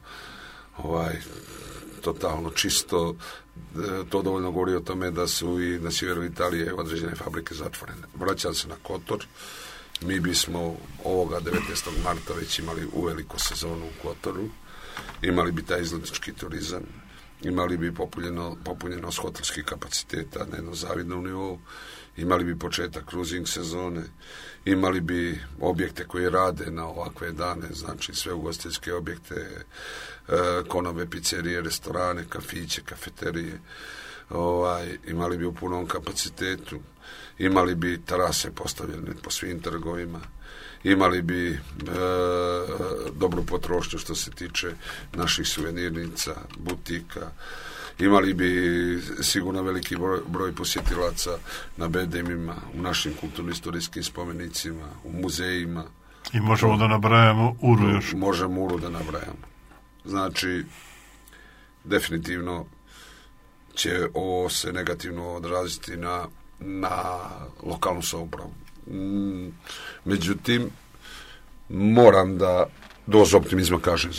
totalno čisto. To dovoljno govori o tome da su i na sjeveru Italije određene fabrike zatvorene. Vraćam se na Kotor. Mi bismo ovoga 19. marta već imali uveliko sezonu u Kotoru. Imali bi taj izletnički turizam. Imali bi popunjenost hotelskih kapaciteta na jednom zavidnom nivou, imali bi početak cruising sezone, imali bi objekte koji rade na ovakve dane, znači sve ugostiteljske objekte, konobe, pizzerije, restorane, kafiće, kafeterije, imali bi u punom kapacitetu, imali bi terase postavljene po svim trgovima, imali bi dobru potrošnju što se tiče naših suvenirnica, butika, imali bi sigurno veliki broj posjetilaca na bedemima, u našim kulturno-istorijskim spomenicima, u muzejima. I možemo da nabrajamo Uru još. Možemo Uru da nabrajamo. Znači, definitivno će ovo se negativno odraziti na lokalnu samoupravu. Međutim, moram da dozu optimizma kažem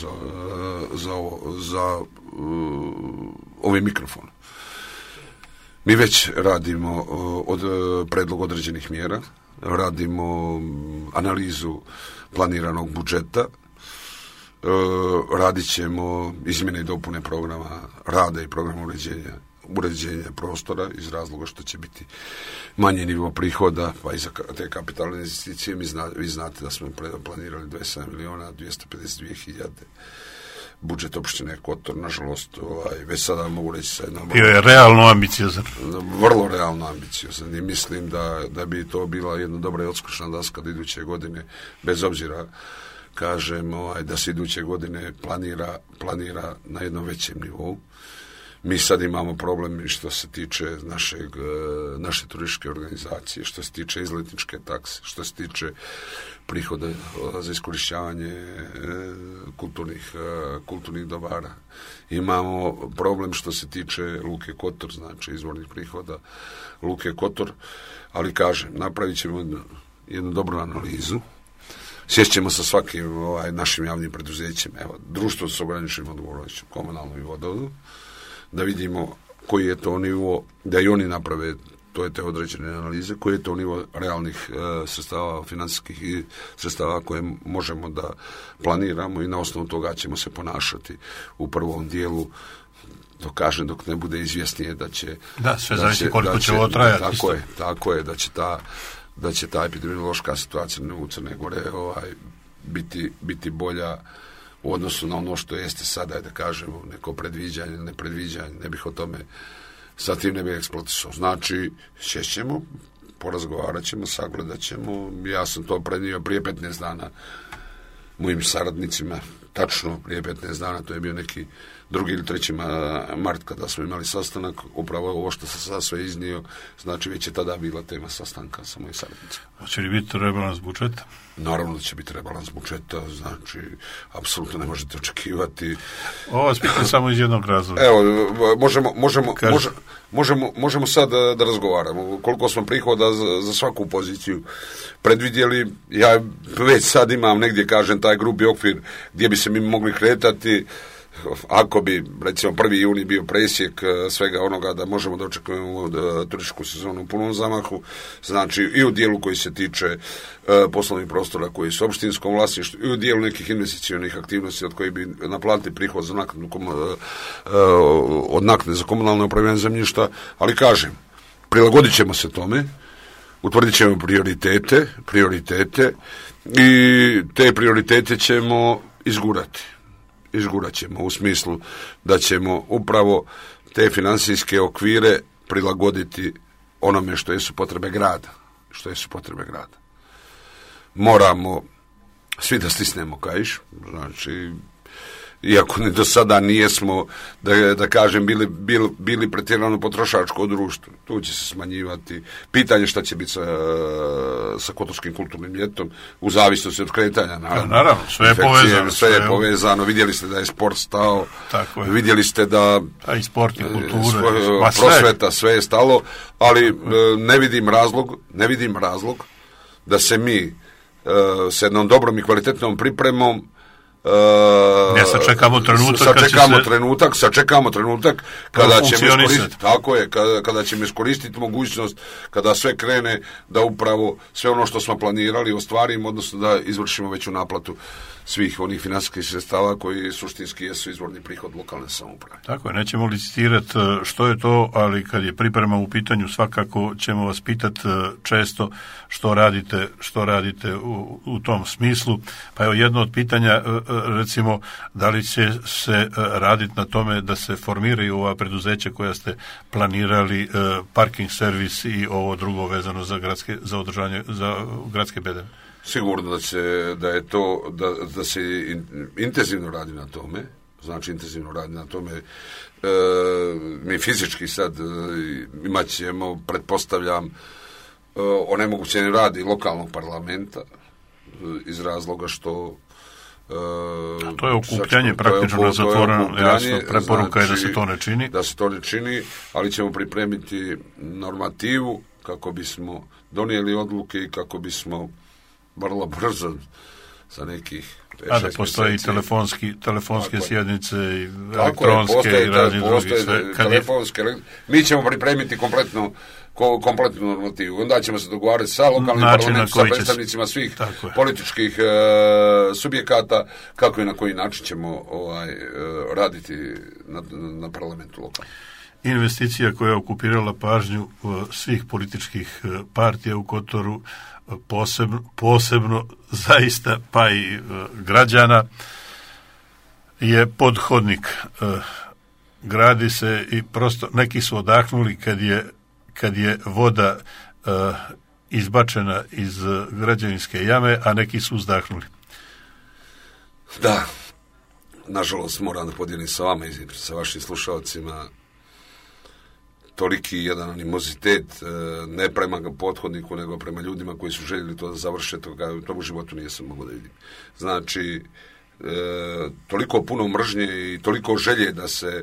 za ovaj mikrofon. Mi već radimo predlog određenih mjera, radimo analizu planiranog budžeta, radit ćemo izmjene i dopune programa rada i programa uređenja prostora iz razloga što će biti manji nivo prihoda, pa i za te kapitalne investicije. Vi znate da smo planirali 27.252.000 budžet opštine Kotor, nažalost, već sada mogu reći sa jednom... Bio je realno ambiciozan. Vrlo realno ambiciozan i mislim da bi to bila jedna dobra i odskočna daska do iduće godine, bez obzira, kažem, da se iduće godine planira na jednom većem nivou. Mi sad imamo problem što se tiče naše turističke organizacije, što se tiče izletničke takse, što se tiče prihoda za iskorištavanje kulturnih dobara. Imamo problem što se tiče Luke Kotor, znači izvornih prihoda Luke Kotor, ali kažem, napravit ćemo jednu dobru analizu. Sješćemo sa svakim našim javnim preduzećem, evo, društvo s ograničenom odgovornošću, komunalnu i vodovodu, da vidimo koji je to nivo, da i oni naprave te određene analize, koji je to nivo realnih sredstava, financijskih i sredstava koje možemo da planiramo i na osnovu toga ćemo se ponašati u prvom dijelu, dok ne bude izvjesnije da će... Da, sve zavisi koliko će ovo trajati. Tako je, da će ta epidemiološka situacija u Crne Gore biti bolja u odnosu na ono što jeste sada, da kažemo, neko predviđanje, nepredviđanje, ne bih o tome, sa tim ne bih eksploatisao. Znači, šećemo, porazgovarat ćemo, sagledat ćemo, ja sam to prenio prije 15 dana mojim saradnicima, tačno prije 15 dana, to je bio neki 2. ili 3. mart kada smo imali sastanak, upravo ovo što sam sad sve iznio, znači već je tada bila tema sastanka sa mojim savjetnicima. Hoće li biti rebalans budžeta? Naravno da će biti rebalans budžeta, znači apsolutno ne možete očekivati. Ovo vas pitam samo iz jednog razloga. Evo, možemo sad da razgovaramo. Koliko smo prihoda za svaku poziciju predvidjeli, ja već sad imam negdje, kažem, taj grubi okvir gdje bi se mi mogli kretati. Ako bi, recimo, 1. juni bio presjek svega onoga da možemo da očekujemo turističku sezonu u punom zamahu, znači i u dijelu koji se tiče poslovnih prostora koji su u opštinskom vlasništvu i u dijelu nekih investicionih aktivnosti od kojih bi naplatili prihod za naknadu, od naknade za komunalno upravljanje zemljišta, ali kažem, prilagodit ćemo se tome, utvrdit ćemo prioritete i te prioritete ćemo izgurat ćemo u smislu da ćemo upravo te financijske okvire prilagoditi onome što jesu potrebe grada. Moramo svi da stisnemo kaiš, znači iako ni do sada nijesmo, da kažem, bili pretjerano potrošačko društvo. Tu će se smanjivati. Pitanje šta će biti sa Kotorskim kulturnim ljetom, u zavisnosti od kretanja. Naravno, sve je povezano. Vidjeli ste da je sport stao. Vidjeli ste da i sport i kultura, prosveta, sve je stalo, ali ne vidim razlog da se mi s jednom dobrom i kvalitetnom pripremom sačekamo trenutak kada ćemo iskoristiti mogućnost, kada sve krene, da upravo sve ono što smo planirali ostvarimo, odnosno da izvršimo veću naplatu svih onih financijskih sredstava koji suštinski jesu izvorni prihod lokalne samouprave. Tako je, nećemo licitirati što je to, ali kad je priprema u pitanju, svakako ćemo vas pitati često što radite u tom smislu. Pa evo, jedno od pitanja, recimo, da li će se raditi na tome da se formiraju ova preduzeća koja ste planirali, parking servis i ovo drugo vezano za održanje za gradske bedeme? Sigurno da se intenzivno radi na tome. Znači, intenzivno radi na tome. Mi fizički sad imat ćemo, pretpostavljam, onemogućeni radi lokalnog parlamenta iz razloga što to je okupljanje praktično na zatvoreno, jasno, preporuka je da se to ne čini. Da se to ne čini, ali ćemo pripremiti normativu kako bismo donijeli odluke i kako bismo vrlo brzo za nekih 6 da postoji telefonske sjednice i elektronske i razni drugi sve. Mi ćemo pripremiti kompletnu normativu. Onda ćemo se dogovarati sa lokalnim parlamentom, sa predstavnicima svih političkih subjekata, kako i na koji način ćemo raditi na parlamentu lokalno. Investicija koja je okupirala pažnju svih političkih partija u Kotoru, posebno zaista pa i građana, je podhodnik. Gradi se i prosto neki su odahnuli kad je voda izbačena iz građevinske jame, a neki su uzdahnuli. Da, nažalost moram da podijelim sa vama i sa vašim slušalcima toliki jedan animozitet, ne prema pothodniku, nego prema ljudima koji su željeli to da završe, to u životu nisam mogao da vidim. Znači, toliko puno mržnje i toliko želje da se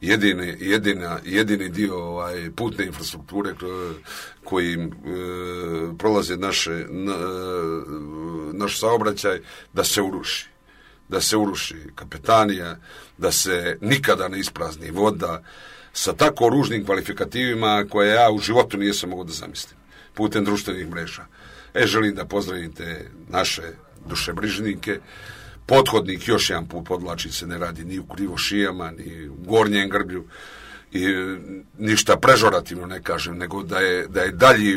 jedini dio putne infrastrukture kojim prolaze naš saobraćaj, da se uruši kapetanija, da se nikada ne isprazni voda, sa tako ružnim kvalifikativima koje ja u životu nisam mogao da zamislim, putem društvenih mreža. Želim da pozdravite naše dušebrižnike. Pothodnik, još jedan put podvlačim, se ne radi ni u Krivošijama, ni u Gornjem Grblju, i ništa prežorativno ne kažem, nego da je dalji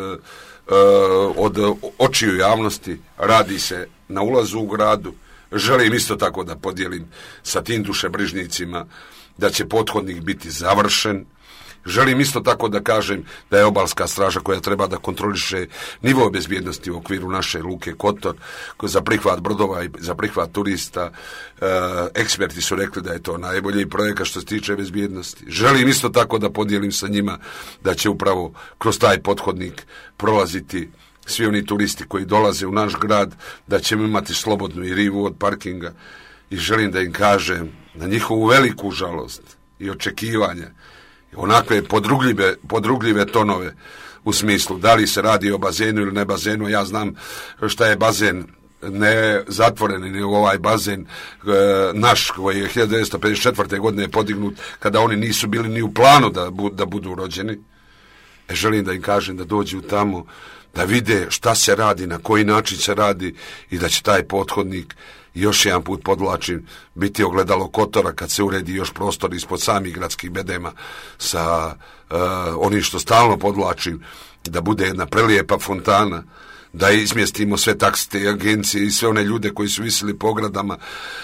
od očiju javnosti. Radi se na ulazu u gradu. Želim isto tako da podijelim sa tim dušebrižnicima da će pothodnik biti završen Želim isto tako da kažem da je obalska straža koja treba da kontroliše nivo bezbjednosti u okviru naše luke Kotor za prihvat brodova i za prihvat turista. Eksperti su rekli da je to najbolji projekat što se tiče bezbjednosti. Želim isto tako da podijelim sa njima da će upravo kroz taj pothodnik prolaziti svi oni turisti koji dolaze u naš grad, da ćemo imati slobodnu i rivu od parkinga i želim da im kažem na njihovu veliku žalost i očekivanja, onakve podrugljive tonove u smislu da li se radi o bazenu ili ne bazenu. Ja znam šta je bazen, ne zatvoreni, nego ovaj bazen naš koji je 1954. godine podignut kada oni nisu bili ni u planu da budu rođeni. Želim da im kažem da dođu tamo, da vide šta se radi, na koji način se radi i da će taj pothodnik, još jedan put podvlačim, biti ogledalo Kotora kad se uredi još prostor ispod samih gradskih bedema sa onim što stalno podvlačim, da bude jedna prelijepa fontana, da izmjestimo sve taksite agencije i sve one ljude koji su visili po ogradama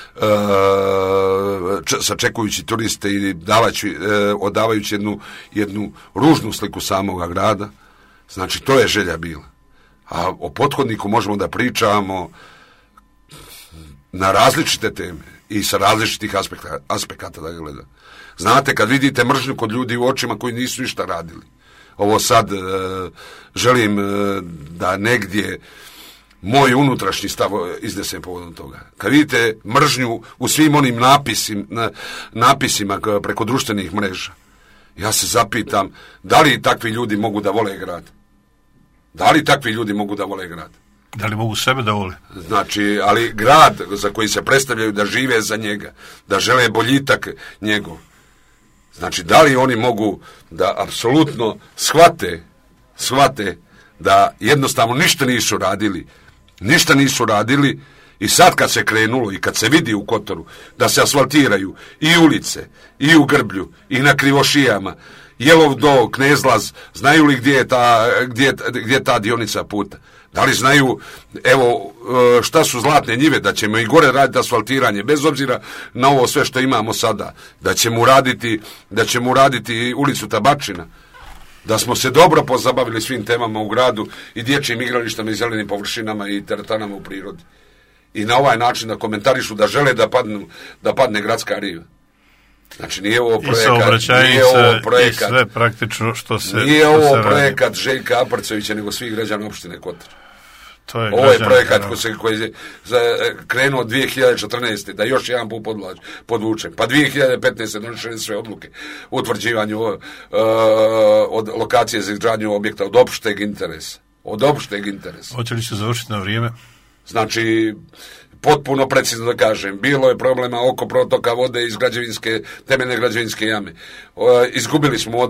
sačekujući turiste ili odavajući jednu ružnu sliku samoga grada. Znači, to je želja bila. A o pothodniku možemo da pričamo na različite teme i sa različitih aspekata da ga gleda. Znate, kad vidite mržnju kod ljudi u očima koji nisu ništa radili, ovo sad želim da negdje moj unutrašnji stav iznesem povodom toga. Kad vidite mržnju u svim onim napisima preko društvenih mreža, ja se zapitam da li takvi ljudi mogu da vole grad? Da li takvi ljudi mogu da vole grad? Da li mogu sebe da vole? Znači, ali grad za koji se predstavljaju da žive za njega, da žele boljitak njegov. Znači, da li oni mogu da apsolutno shvate da jednostavno ništa nisu radili i sad kad se krenulo i kad se vidi u Kotoru da se asfaltiraju i ulice, i u Grblju, i na Krivošijama, Jelov do, Knezlaz, znaju li gdje je ta dionica puta? Da li znaju, evo, šta su Zlatne njive, da ćemo i gore raditi asfaltiranje, bez obzira na ovo sve što imamo sada, da ćemo uraditi ulicu Tabačina, da smo se dobro pozabavili svim temama u gradu i dječjim igralištama i zelenim površinama i teretanama u prirodi. I na ovaj način da komentarišu da žele da padne gradska riva. Znači, nije ovo projekat, i sve praktično što se nije ovo projekat Željka Aparcovića, nego svih građana opštine Kotor. Ovo je projekat koji je krenuo 2014. da još jedan put podvučem. Pa 2015. donošene sve odluke u utvrđivanju od lokacije za izgradnju objekta od opšteg interesa. Hoće li se završiti na vrijeme? Znači, potpuno precizno da kažem, bilo je problema oko protoka vode iz temeljne građevinske jame. Izgubili smo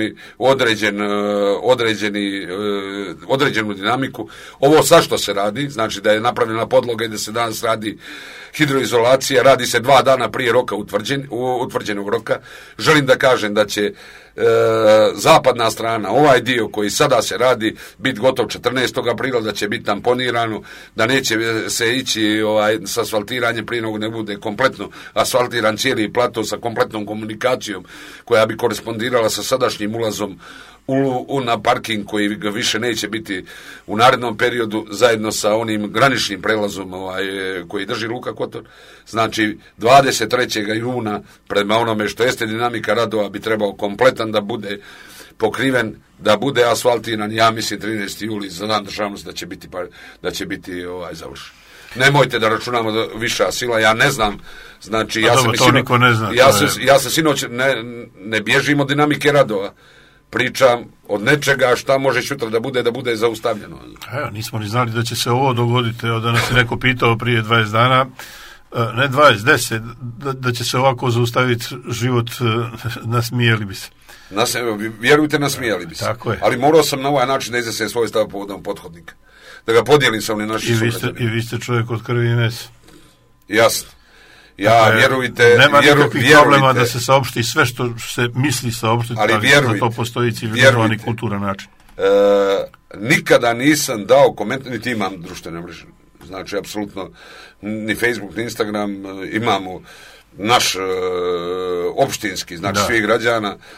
određenu dinamiku. Ovo sad što se radi, znači da je napravljena podloga i da se danas radi hidroizolacija, radi se 2 dana prije roka utvrđenog roka. Želim da kažem da će zapadna strana, ovaj dio koji sada se radi, biti gotov 14. aprila, da će biti tamponirano, da neće se ići sa asfaltiranjem prije nego ne bude kompletno asfaltiran cijeli plato sa kompletnom komunikacijom koja bi korespondirala sa sadašnjim ulazom na parking koji ga više neće biti u narednom periodu, zajedno sa onim graničnim prelazom koji drži Luka Kotor. Znači 23. juna prema onome što jeste dinamika radova bi trebao kompletan da bude pokriven, da bude asfaltiran, ja mislim 13. juli za dan državnosti da će biti završen. Nemojte da računamo viša sila, ja ne znam, znači ja se sinoć ne bježim od dinamike radova, pričam od nečega šta može sutra da bude zaustavljeno. Evo, nismo ni znali da će se ovo dogoditi, evo da nas je neko pitao prije 20 dana, ne 20, 10, da će se ovako zaustaviti život, nasmijeli bi se. Vjerujte, nasmijali bi se. Tako je. Ali morao sam na ovaj način da iznesem svoj stav povodom pothodnika. Da ga podijelim sa onim našim sugrađanima. I vi ste čovjek od krvi i mesa. Jasno. Vjerujte... Nema nikakvih problema da se saopšti sve što se misli saopštiti, ali za to postoji civilizovani kulturan način. Nikada nisam dao komentar, niti imam društvene mreže. Znači, apsolutno, ni Facebook, ni Instagram, imamo naš opštinski, znači svih građana.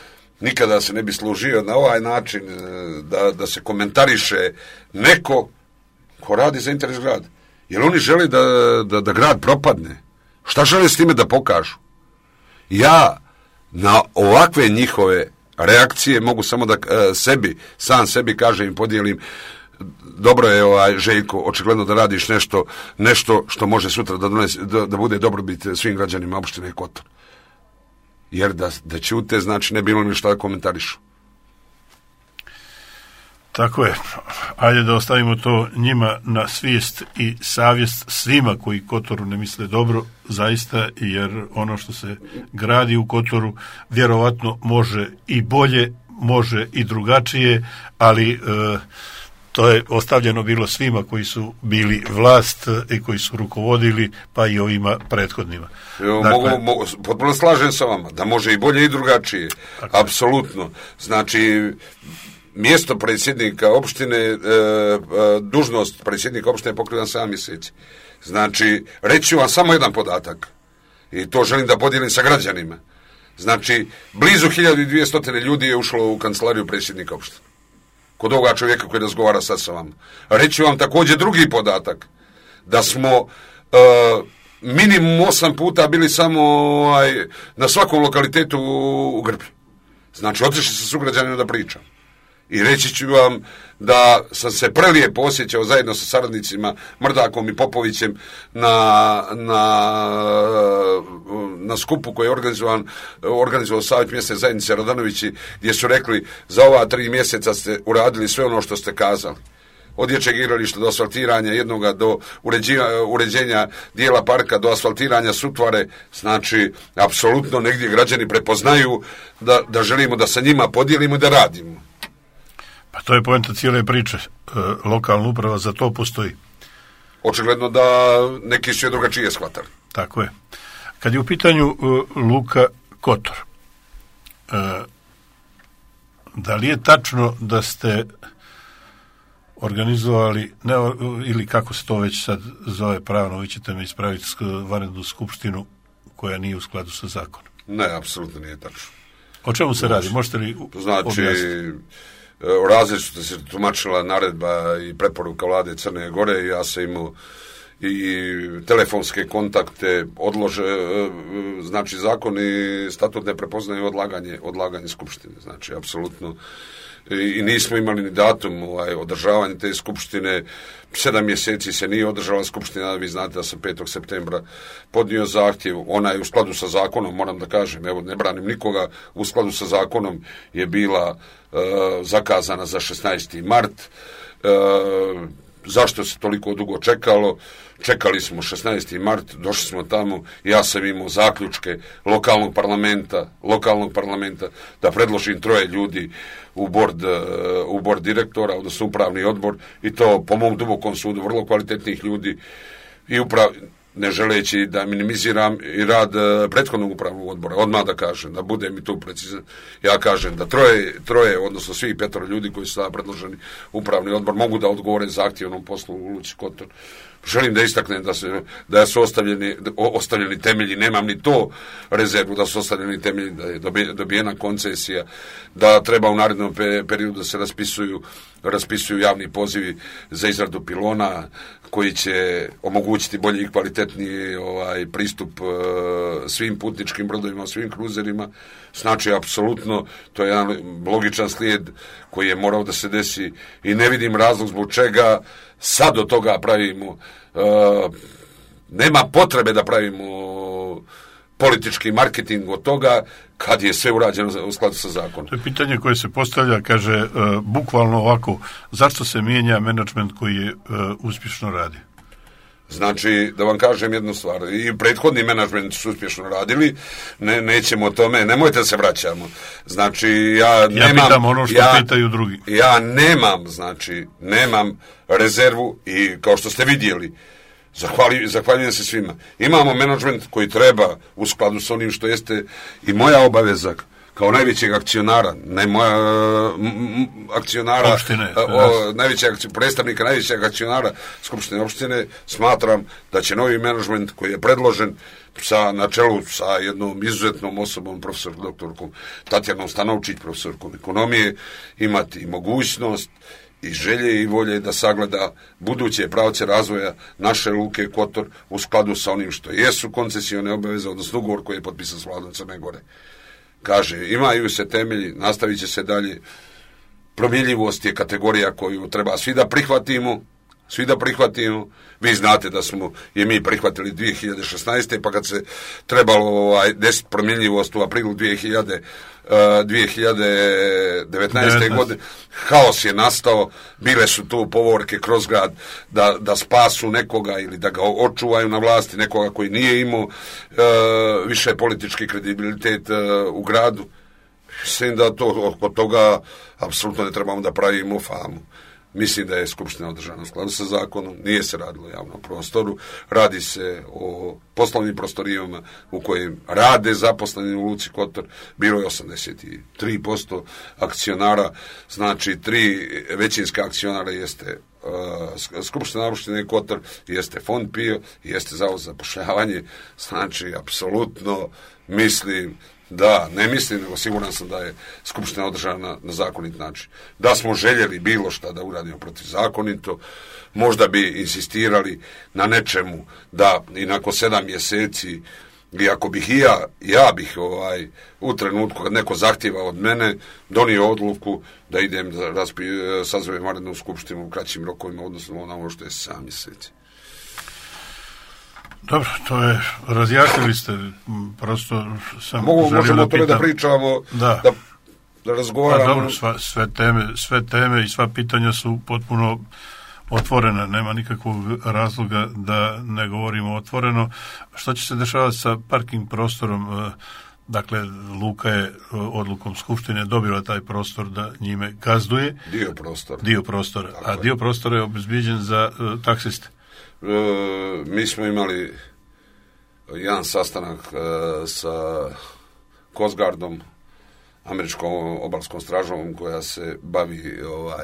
nikada se ne bi služio na ovaj način da se komentariše neko ko radi za interes grada. Jer oni žele da grad propadne. Šta žele s time da pokažu? Ja na ovakve njihove reakcije mogu samo da sam sebi kažem i podijelim, dobro je Željko, očigledno da radiš nešto što može sutra da bude dobrobit svim građanima opštine Kotor. Jer da ćute, znači ne bilo mi šta da komentarišu. Tako je. Ajde da ostavimo to njima na svijest i savjest svima koji Kotoru ne misle dobro, zaista, jer ono što se gradi u Kotoru vjerovatno može i bolje, može i drugačije, ali to je ostavljeno bilo svima koji su bili vlast i koji su rukovodili, pa i ovima prethodnima. Potpuno slažem sa vama, da može i bolje i drugačije. Dakle, apsolutno. Znači, mjesto predsjednika opštine, dužnost predsjednika opštine pokriva 7 mjeseci. Znači, reći vam samo jedan podatak, i to želim da podijelim sa građanima. Znači, blizu 1200 ljudi je ušlo u kancelariju predsjednika opštine. Kod ovoga čovjeka koji razgovara sad sa vama. Reći vam također drugi podatak, da smo minimum 8 puta bili samo na svakom lokalitetu u Grblju. Znači, otišli sa sugrađanima da pričam. I reći ću vam da sam se prelijepo osjećao zajedno sa saradnicima Mrdakom i Popovićem na skupu koji je organizovao Savjet mjesne zajednice Radanovići, gdje su rekli za ova 3 mjeseca ste uradili sve ono što ste kazali. Od dječjeg igrališta do asfaltiranja jednoga, do uređenja dijela parka, do asfaltiranja Sutvare. Znači, apsolutno negdje građani prepoznaju da želimo da sa njima podijelimo i da radimo. Pa to je poenta cijele priče. Lokalna uprava za to postoji. Očigledno da neki su je drugačije shvatali. Tako je. Kad je u pitanju Luka Kotor, da li je tačno da ste organizovali, ili kako se to već sad zove pravno, vi ćete me ispraviti, vanrednu skupštinu koja nije u skladu sa zakonom? Ne, apsolutno nije tačno. O čemu se radi? Možete li objasniti? Različito se tumačila naredba i preporuka vlade Crne Gore. Ja sam imao i telefonske kontakte, znači zakon i statut ne prepoznaju odlaganje skupštine. Znači, apsolutno. I nismo imali ni datum održavanja te skupštine. 7 mjeseci se nije održala skupština. Vi znate da sam 5. septembra podnio zahtjev. Ona je u skladu sa zakonom, moram da kažem, evo, ne branim nikoga, u skladu sa zakonom je bila zakazana za 16. mart. Zašto se toliko dugo čekalo? Čekali smo 16. mart, došli smo tamo, ja sam imao zaključke lokalnog parlamenta da predložim 3 ljudi u bord direktora, odnosno upravni odbor, i to po mom dubokom sudu vrlo kvalitetnih ljudi, i ne želeći da minimiziram i rad prethodnog upravnog odbora, odmah da kažem, da budem i tu precizan, ja kažem da troje, odnosno svih 5 ljudi koji su sada predloženi upravni odbor, mogu da odgovore zahtjevnom poslu u Luci Kotor. Želim da istaknem da su ostavljeni temelji, nemam ni to rezervu da su ostavljeni temelji, da je dobijena koncesija, da treba u narednom periodu da se raspisuju javni pozivi za izradu pilona koji će omogućiti bolji i kvalitetniji pristup svim putničkim brodovima, svim kruzerima. Znači, apsolutno, to je jedan logičan slijed koji je morao da se desi i ne vidim razlog zbog čega sad od toga pravimo, nema potrebe da pravimo politički marketing od toga kad je sve urađeno u skladu sa zakonom. To je pitanje koje se postavlja, kaže, bukvalno ovako, zašto se mijenja menadžment koji je uspješno radi? Znači, da vam kažem jednu stvar, i prethodni menadžment su uspješno radili, nećemo o tome, nemojte da se vraćamo. Znači, ja pitam ono što pitaju drugi. Ja nemam rezervu i kao što ste vidjeli, zahvaljujem se svima. Imamo menadžment koji treba u skladu s onim što jeste i moja obaveza kao najvećeg akcionara, akcionara, opštine, predstavnika najvećeg akcionara Skupštine opštine, smatram da će novi menadžment koji je predložen na čelu sa jednom izuzetnom osobom, profesor doktorkom Tatjanom Stanovčić, profesorkom ekonomije, imati mogućnost i želje i volje da sagleda buduće pravce razvoja naše luke Kotor u skladu sa onim što jesu koncesione obaveze, odnosno ugovor koji je potpisan s vladom Crne Gore. Kaže, imaju se temelji, nastavit će se dalje. Promjenljivost je kategorija koju treba svi da prihvatimo. Vi znate da smo je mi prihvatili 2016. pa kad se trebalo desiti promjenljivost u aprilu 2019. godine, haos je nastao, bile su tu povorke kroz grad da spasu nekoga ili da ga očuvaju na vlasti, nekoga koji nije imao više politički kredibilitet u gradu. Mislim da oko toga apsolutno ne trebamo da pravimo famu. Mislim da je Skupština održana u skladu sa zakonom, nije se radilo o javnom prostoru, radi se o poslovnim prostorijama u kojim rade zaposleni u luci Kotor, bilo je 83% akcionara, znači 3 većinske akcionara jeste Skupština opštine Kotor, jeste Fond PIO, jeste Zavod za zapošljavanje, znači apsolutno mislim da, ne mislim, nego siguran sam da je Skupština održana na zakonit način. Da smo željeli bilo šta da uradimo protivzakonito, možda bi insistirali na nečemu da i nakon 7 mjeseci, i ako bih ja bih u trenutku kad neko zahtjeva od mene, donio odluku da idem da sazovem vanrednu skupštinu u kraćim rokovima, odnosno na ono što je 7 mjeseci. Dobro, to je, razjasnili ste, prosto sam možemo to da pričamo, da razgovaramo. Dobro, sve teme i sva pitanja su potpuno otvorena, nema nikakvog razloga da ne govorimo otvoreno. Što će se dešavati sa parking prostorom? Dakle, Luka je odlukom Skupštine dobila taj prostor da njime gazduje. Dio prostora. A dio prostora je obezbijeđen za taksiste. Mi smo imali jedan sastanak sa Coast Guardom, američkom obalskom stražom koja se bavi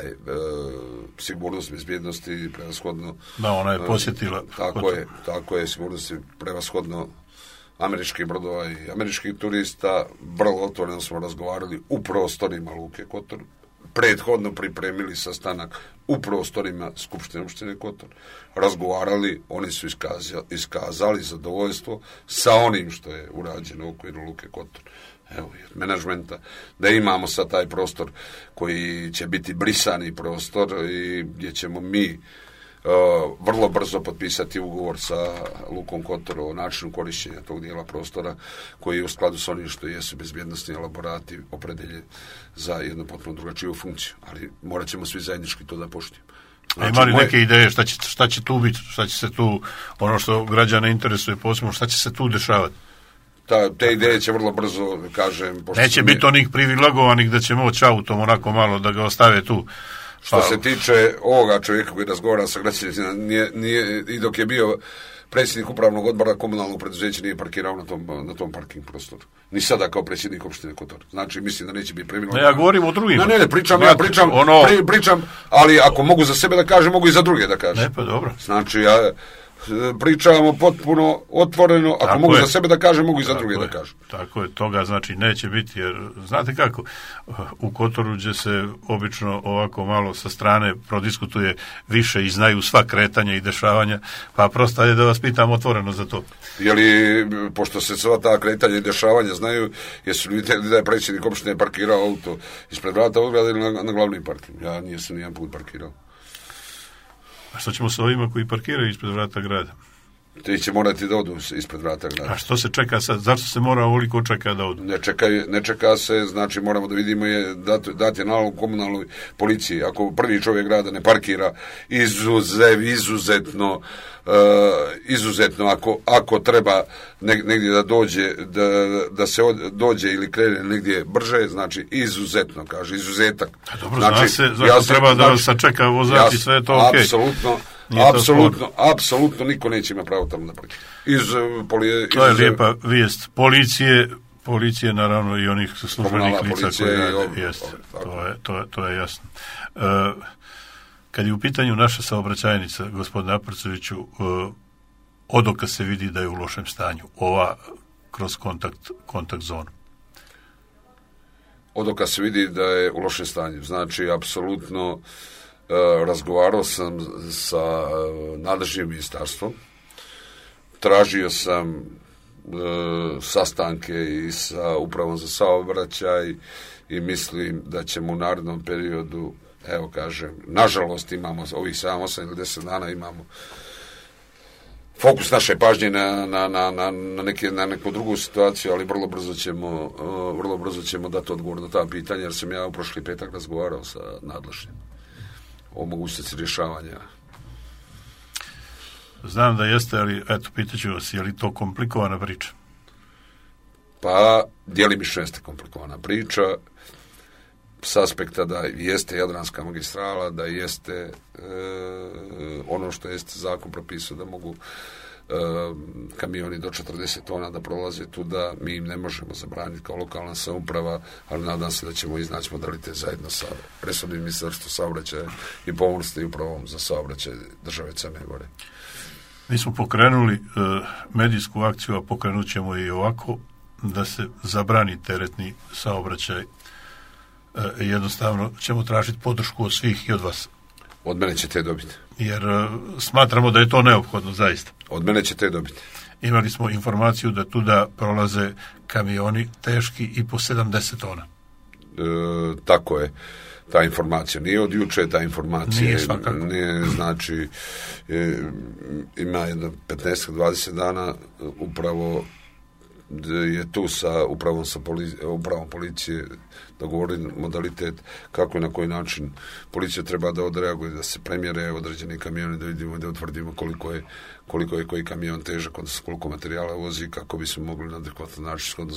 sigurnost, bezbjednosti i prevashodno. Da, ona je posjetila. Tako je, sigurnost je prevashodno američkih brodova i američkih turista. Vrlo otvoreno smo razgovarali u prostorima Luke Kotor. Prethodno pripremili sastanak u prostorima Skupštine opštine Kotor. Razgovarali, oni su iskazali zadovoljstvo sa onim što je urađeno u okviru Luke Kotor. Evo, menadžmenta, da imamo sad taj prostor koji će biti brisani prostor i gdje ćemo mi vrlo brzo potpisati ugovor sa Lukom Kotor o načinu korišćenja tog dijela prostora koji je u skladu sa onim što jesu bezbjednostni elaborati opredelje za jednu potpuno drugačiju funkciju, ali morat ćemo svi zajednički to da poštujemo. Znači, imali neke ideje šta će tu biti, šta će se tu, ono što građane interesuje posebno, šta će se tu dešavati? Te ideje će vrlo brzo, kažem... Neće biti onih privilegovanih da će moći autom onako malo da ga ostave tu. Što se tiče ovoga čovjeka koji razgovara sa građanima, nije, i dok je bio predsjednik upravnog odbora komunalnog preduzeća nije parkirao na tom parking prostoru. Ni sada kao predsjednik opštine Kotor. Znači, mislim da neće biti privilegovan. Ne, ja govorim o drugima. Ne, pričam, ali ako mogu za sebe da kažem, mogu i za druge da kažem. Ne, pa dobro. Znači, pričamo potpuno otvoreno, ako tako mogu za sebe da kažem, mogu i za druge da kažem. Tako je, toga znači neće biti, jer znate kako, u Kotoru gdje se obično ovako malo sa strane prodiskutuje više i znaju sva kretanja i dešavanja, pa prosto je da vas pitam otvoreno za to. Pošto se sva ta kretanja i dešavanja znaju, jesu vidjeli da je predsjednik opštine parkirao auto ispred vrata odgrada ili na glavni parking? Ja nisam nijedan put parkirao. A što ćemo sa ovima koji parkiraju ispred vrata grada? Ti će morati da odu ispred vrata grada. A što se čeka sad? Zašto se mora ovoliko čeka da odu? Ne čeka se, znači moramo da vidimo dati nalog komunalnoj policiji. Ako prvi čovjek grada ne parkira izuzetno ako treba negdje da dođe, da se dođe ili krene negdje brže, znači izuzetno, kaže, izuzetak. A dobro, znači, zašto treba da vas sačeka vozač i sve je to okej. Apsolutno niko neće imati pravo tamo da parkira. To je lijepa vijest policije, policije, naravno i onih službenih lica koji rade. Jeste, to je jasno. Kad je u pitanju naša saobraćajnica, gospodine Aprcoviću, odoka se vidi da je u lošem stanju, ova kroz kontakt zonu? Odoka se vidi da je u lošem stanju. Znači, apsolutno razgovarao sam sa nadležnim ministarstvom, tražio sam sastanke i sa upravom za saobraćaj i mislim da ćemo u narednom periodu, evo kažem, nažalost imamo ovih 7, 8 ili 10 dana imamo fokus naše pažnje na neku drugu situaciju, ali vrlo brzo ćemo dati odgovor na ta pitanja, jer sam ja u prošli petak razgovarao sa nadležnim o mogućnosti rješavanja. Znam da jeste, ali eto, pitaću vas, je li to komplikovana priča? Pa, djelimično jeste komplikovana priča, s aspekta da jeste Jadranska magistrala, da jeste ono što jeste zakon propisao da mogu kamioni do 40 tona da prolaze tu, da mi im ne možemo zabraniti kao lokalna samouprava, ali nadam se da ćemo iznaći modalitet zajedno sa resornim ministarstvom saobraćaja i pomorstva i upravom za saobraćaj države Crne Gore. Mi smo pokrenuli medijsku akciju, a pokrenut ćemo i ovako, da se zabrani teretni saobraćaj. Jednostavno ćemo tražiti podršku od svih i od vas. Od mene ćete dobiti. Jer smatramo da je to neophodno, zaista. Od mene ćete dobiti. Imali smo informaciju da tuda prolaze kamioni teški i po 70 tona. Tako je. Ta informacija nije od juče, ta informacija nije, znači ima jedno 15-20 dana upravo je tu sa upravom policije dogovorili modalitet kako i na koji način policija treba da odreaguje, da se premjere određeni kamioni, da vidimo, da utvrdimo koliko je koji kamion težak, odnosno koliko materijala vozi, kako bismo mogli na adekvatan način shodno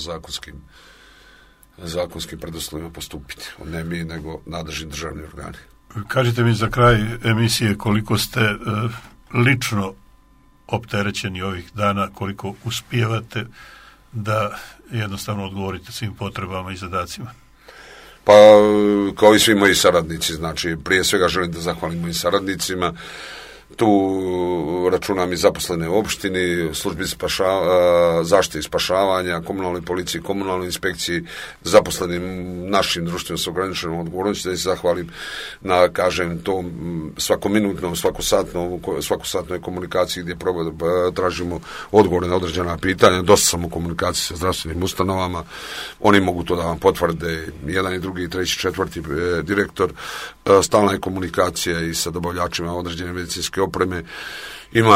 zakonskim preduslovima postupiti. Ne mi, nego nadležni državni organi. Kažite mi za kraj emisije koliko ste lično opterećeni ovih dana, koliko uspijevate da jednostavno odgovorite svim potrebama i zadacima? Pa, kao i svi moji saradnici, znači, prije svega želim da zahvalim mojim saradnicima. Tu računam i zaposlene u opštini, službi zaštite i spašavanja, komunalnoj policiji, komunalnoj inspekciji, zaposlenim našim društvima s ograničenom odgovornošću, da se zahvalim na, kažem, tom svakominutnom, svakosatnoj komunikaciji gdje tražimo odgovore na određena pitanja. Dosta sam u komunikaciji sa zdravstvenim ustanovama, oni mogu to da vam potvrde, jedan i drugi, treći, četvrti direktor. Stalna je komunikacija i sa dobavljačima određene medicinske opreme. Ima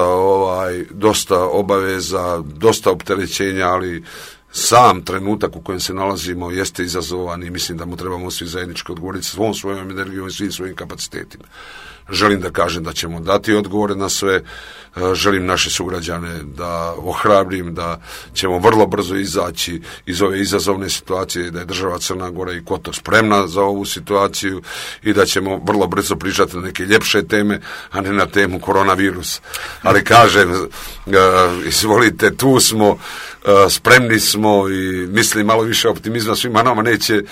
dosta obaveza, dosta opterećenja, ali sam trenutak u kojem se nalazimo jeste izazovan i mislim da mu trebamo svi zajednički odgovoriti svom svojom energijom i svim svojim kapacitetima. Želim da kažem da ćemo dati odgovore na sve, želim naše sugrađane da ohrabrim, da ćemo vrlo brzo izaći iz ove izazovne situacije, da je država Crna Gora i Kotor spremna za ovu situaciju i da ćemo vrlo brzo pričati na neke ljepše teme, a ne na temu koronavirusa. Ali kažem, izvolite, tu smo, spremni smo i mislim malo više optimizma svima nama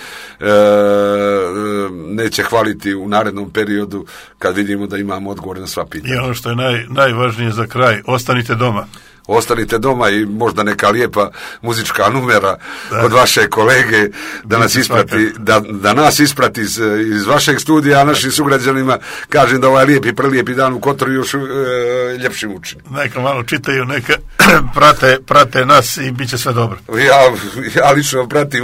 neće hvaliti u narednom periodu kad vidimo da imamo odgovore na sva pitanja. I ono što je najvažnije za kraj, ostanite doma. Ostanite doma i možda neka lijepa muzička numera od vaše kolege da nas isprati iz vašeg studija, a našim sugrađanima kažem da ovaj lijepi, prelijepi dan u Kotoru još ljepšim učini. Neka malo čitaju, neka prate nas i bit će sve dobro. Ja lično pratim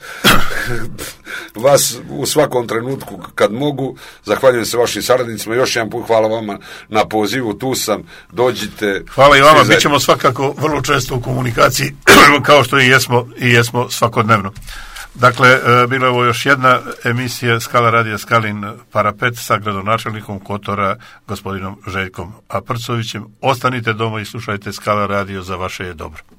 vas u svakom trenutku kad mogu. Zahvaljujem se vašim saradnicima. Još jedan put hvala vama na pozivu. Tu sam, dođite. Hvala i vama, bit ćemo svakako vrlo često u komunikaciji kao što i jesmo svakodnevno. Dakle, bila je ovo još jedna emisija Skala radija Skalin Parapet sa gradonačelnikom Kotora, gospodinom Željkom Aprcovićem. Ostanite doma i slušajte Skala radio, za vaše je dobro.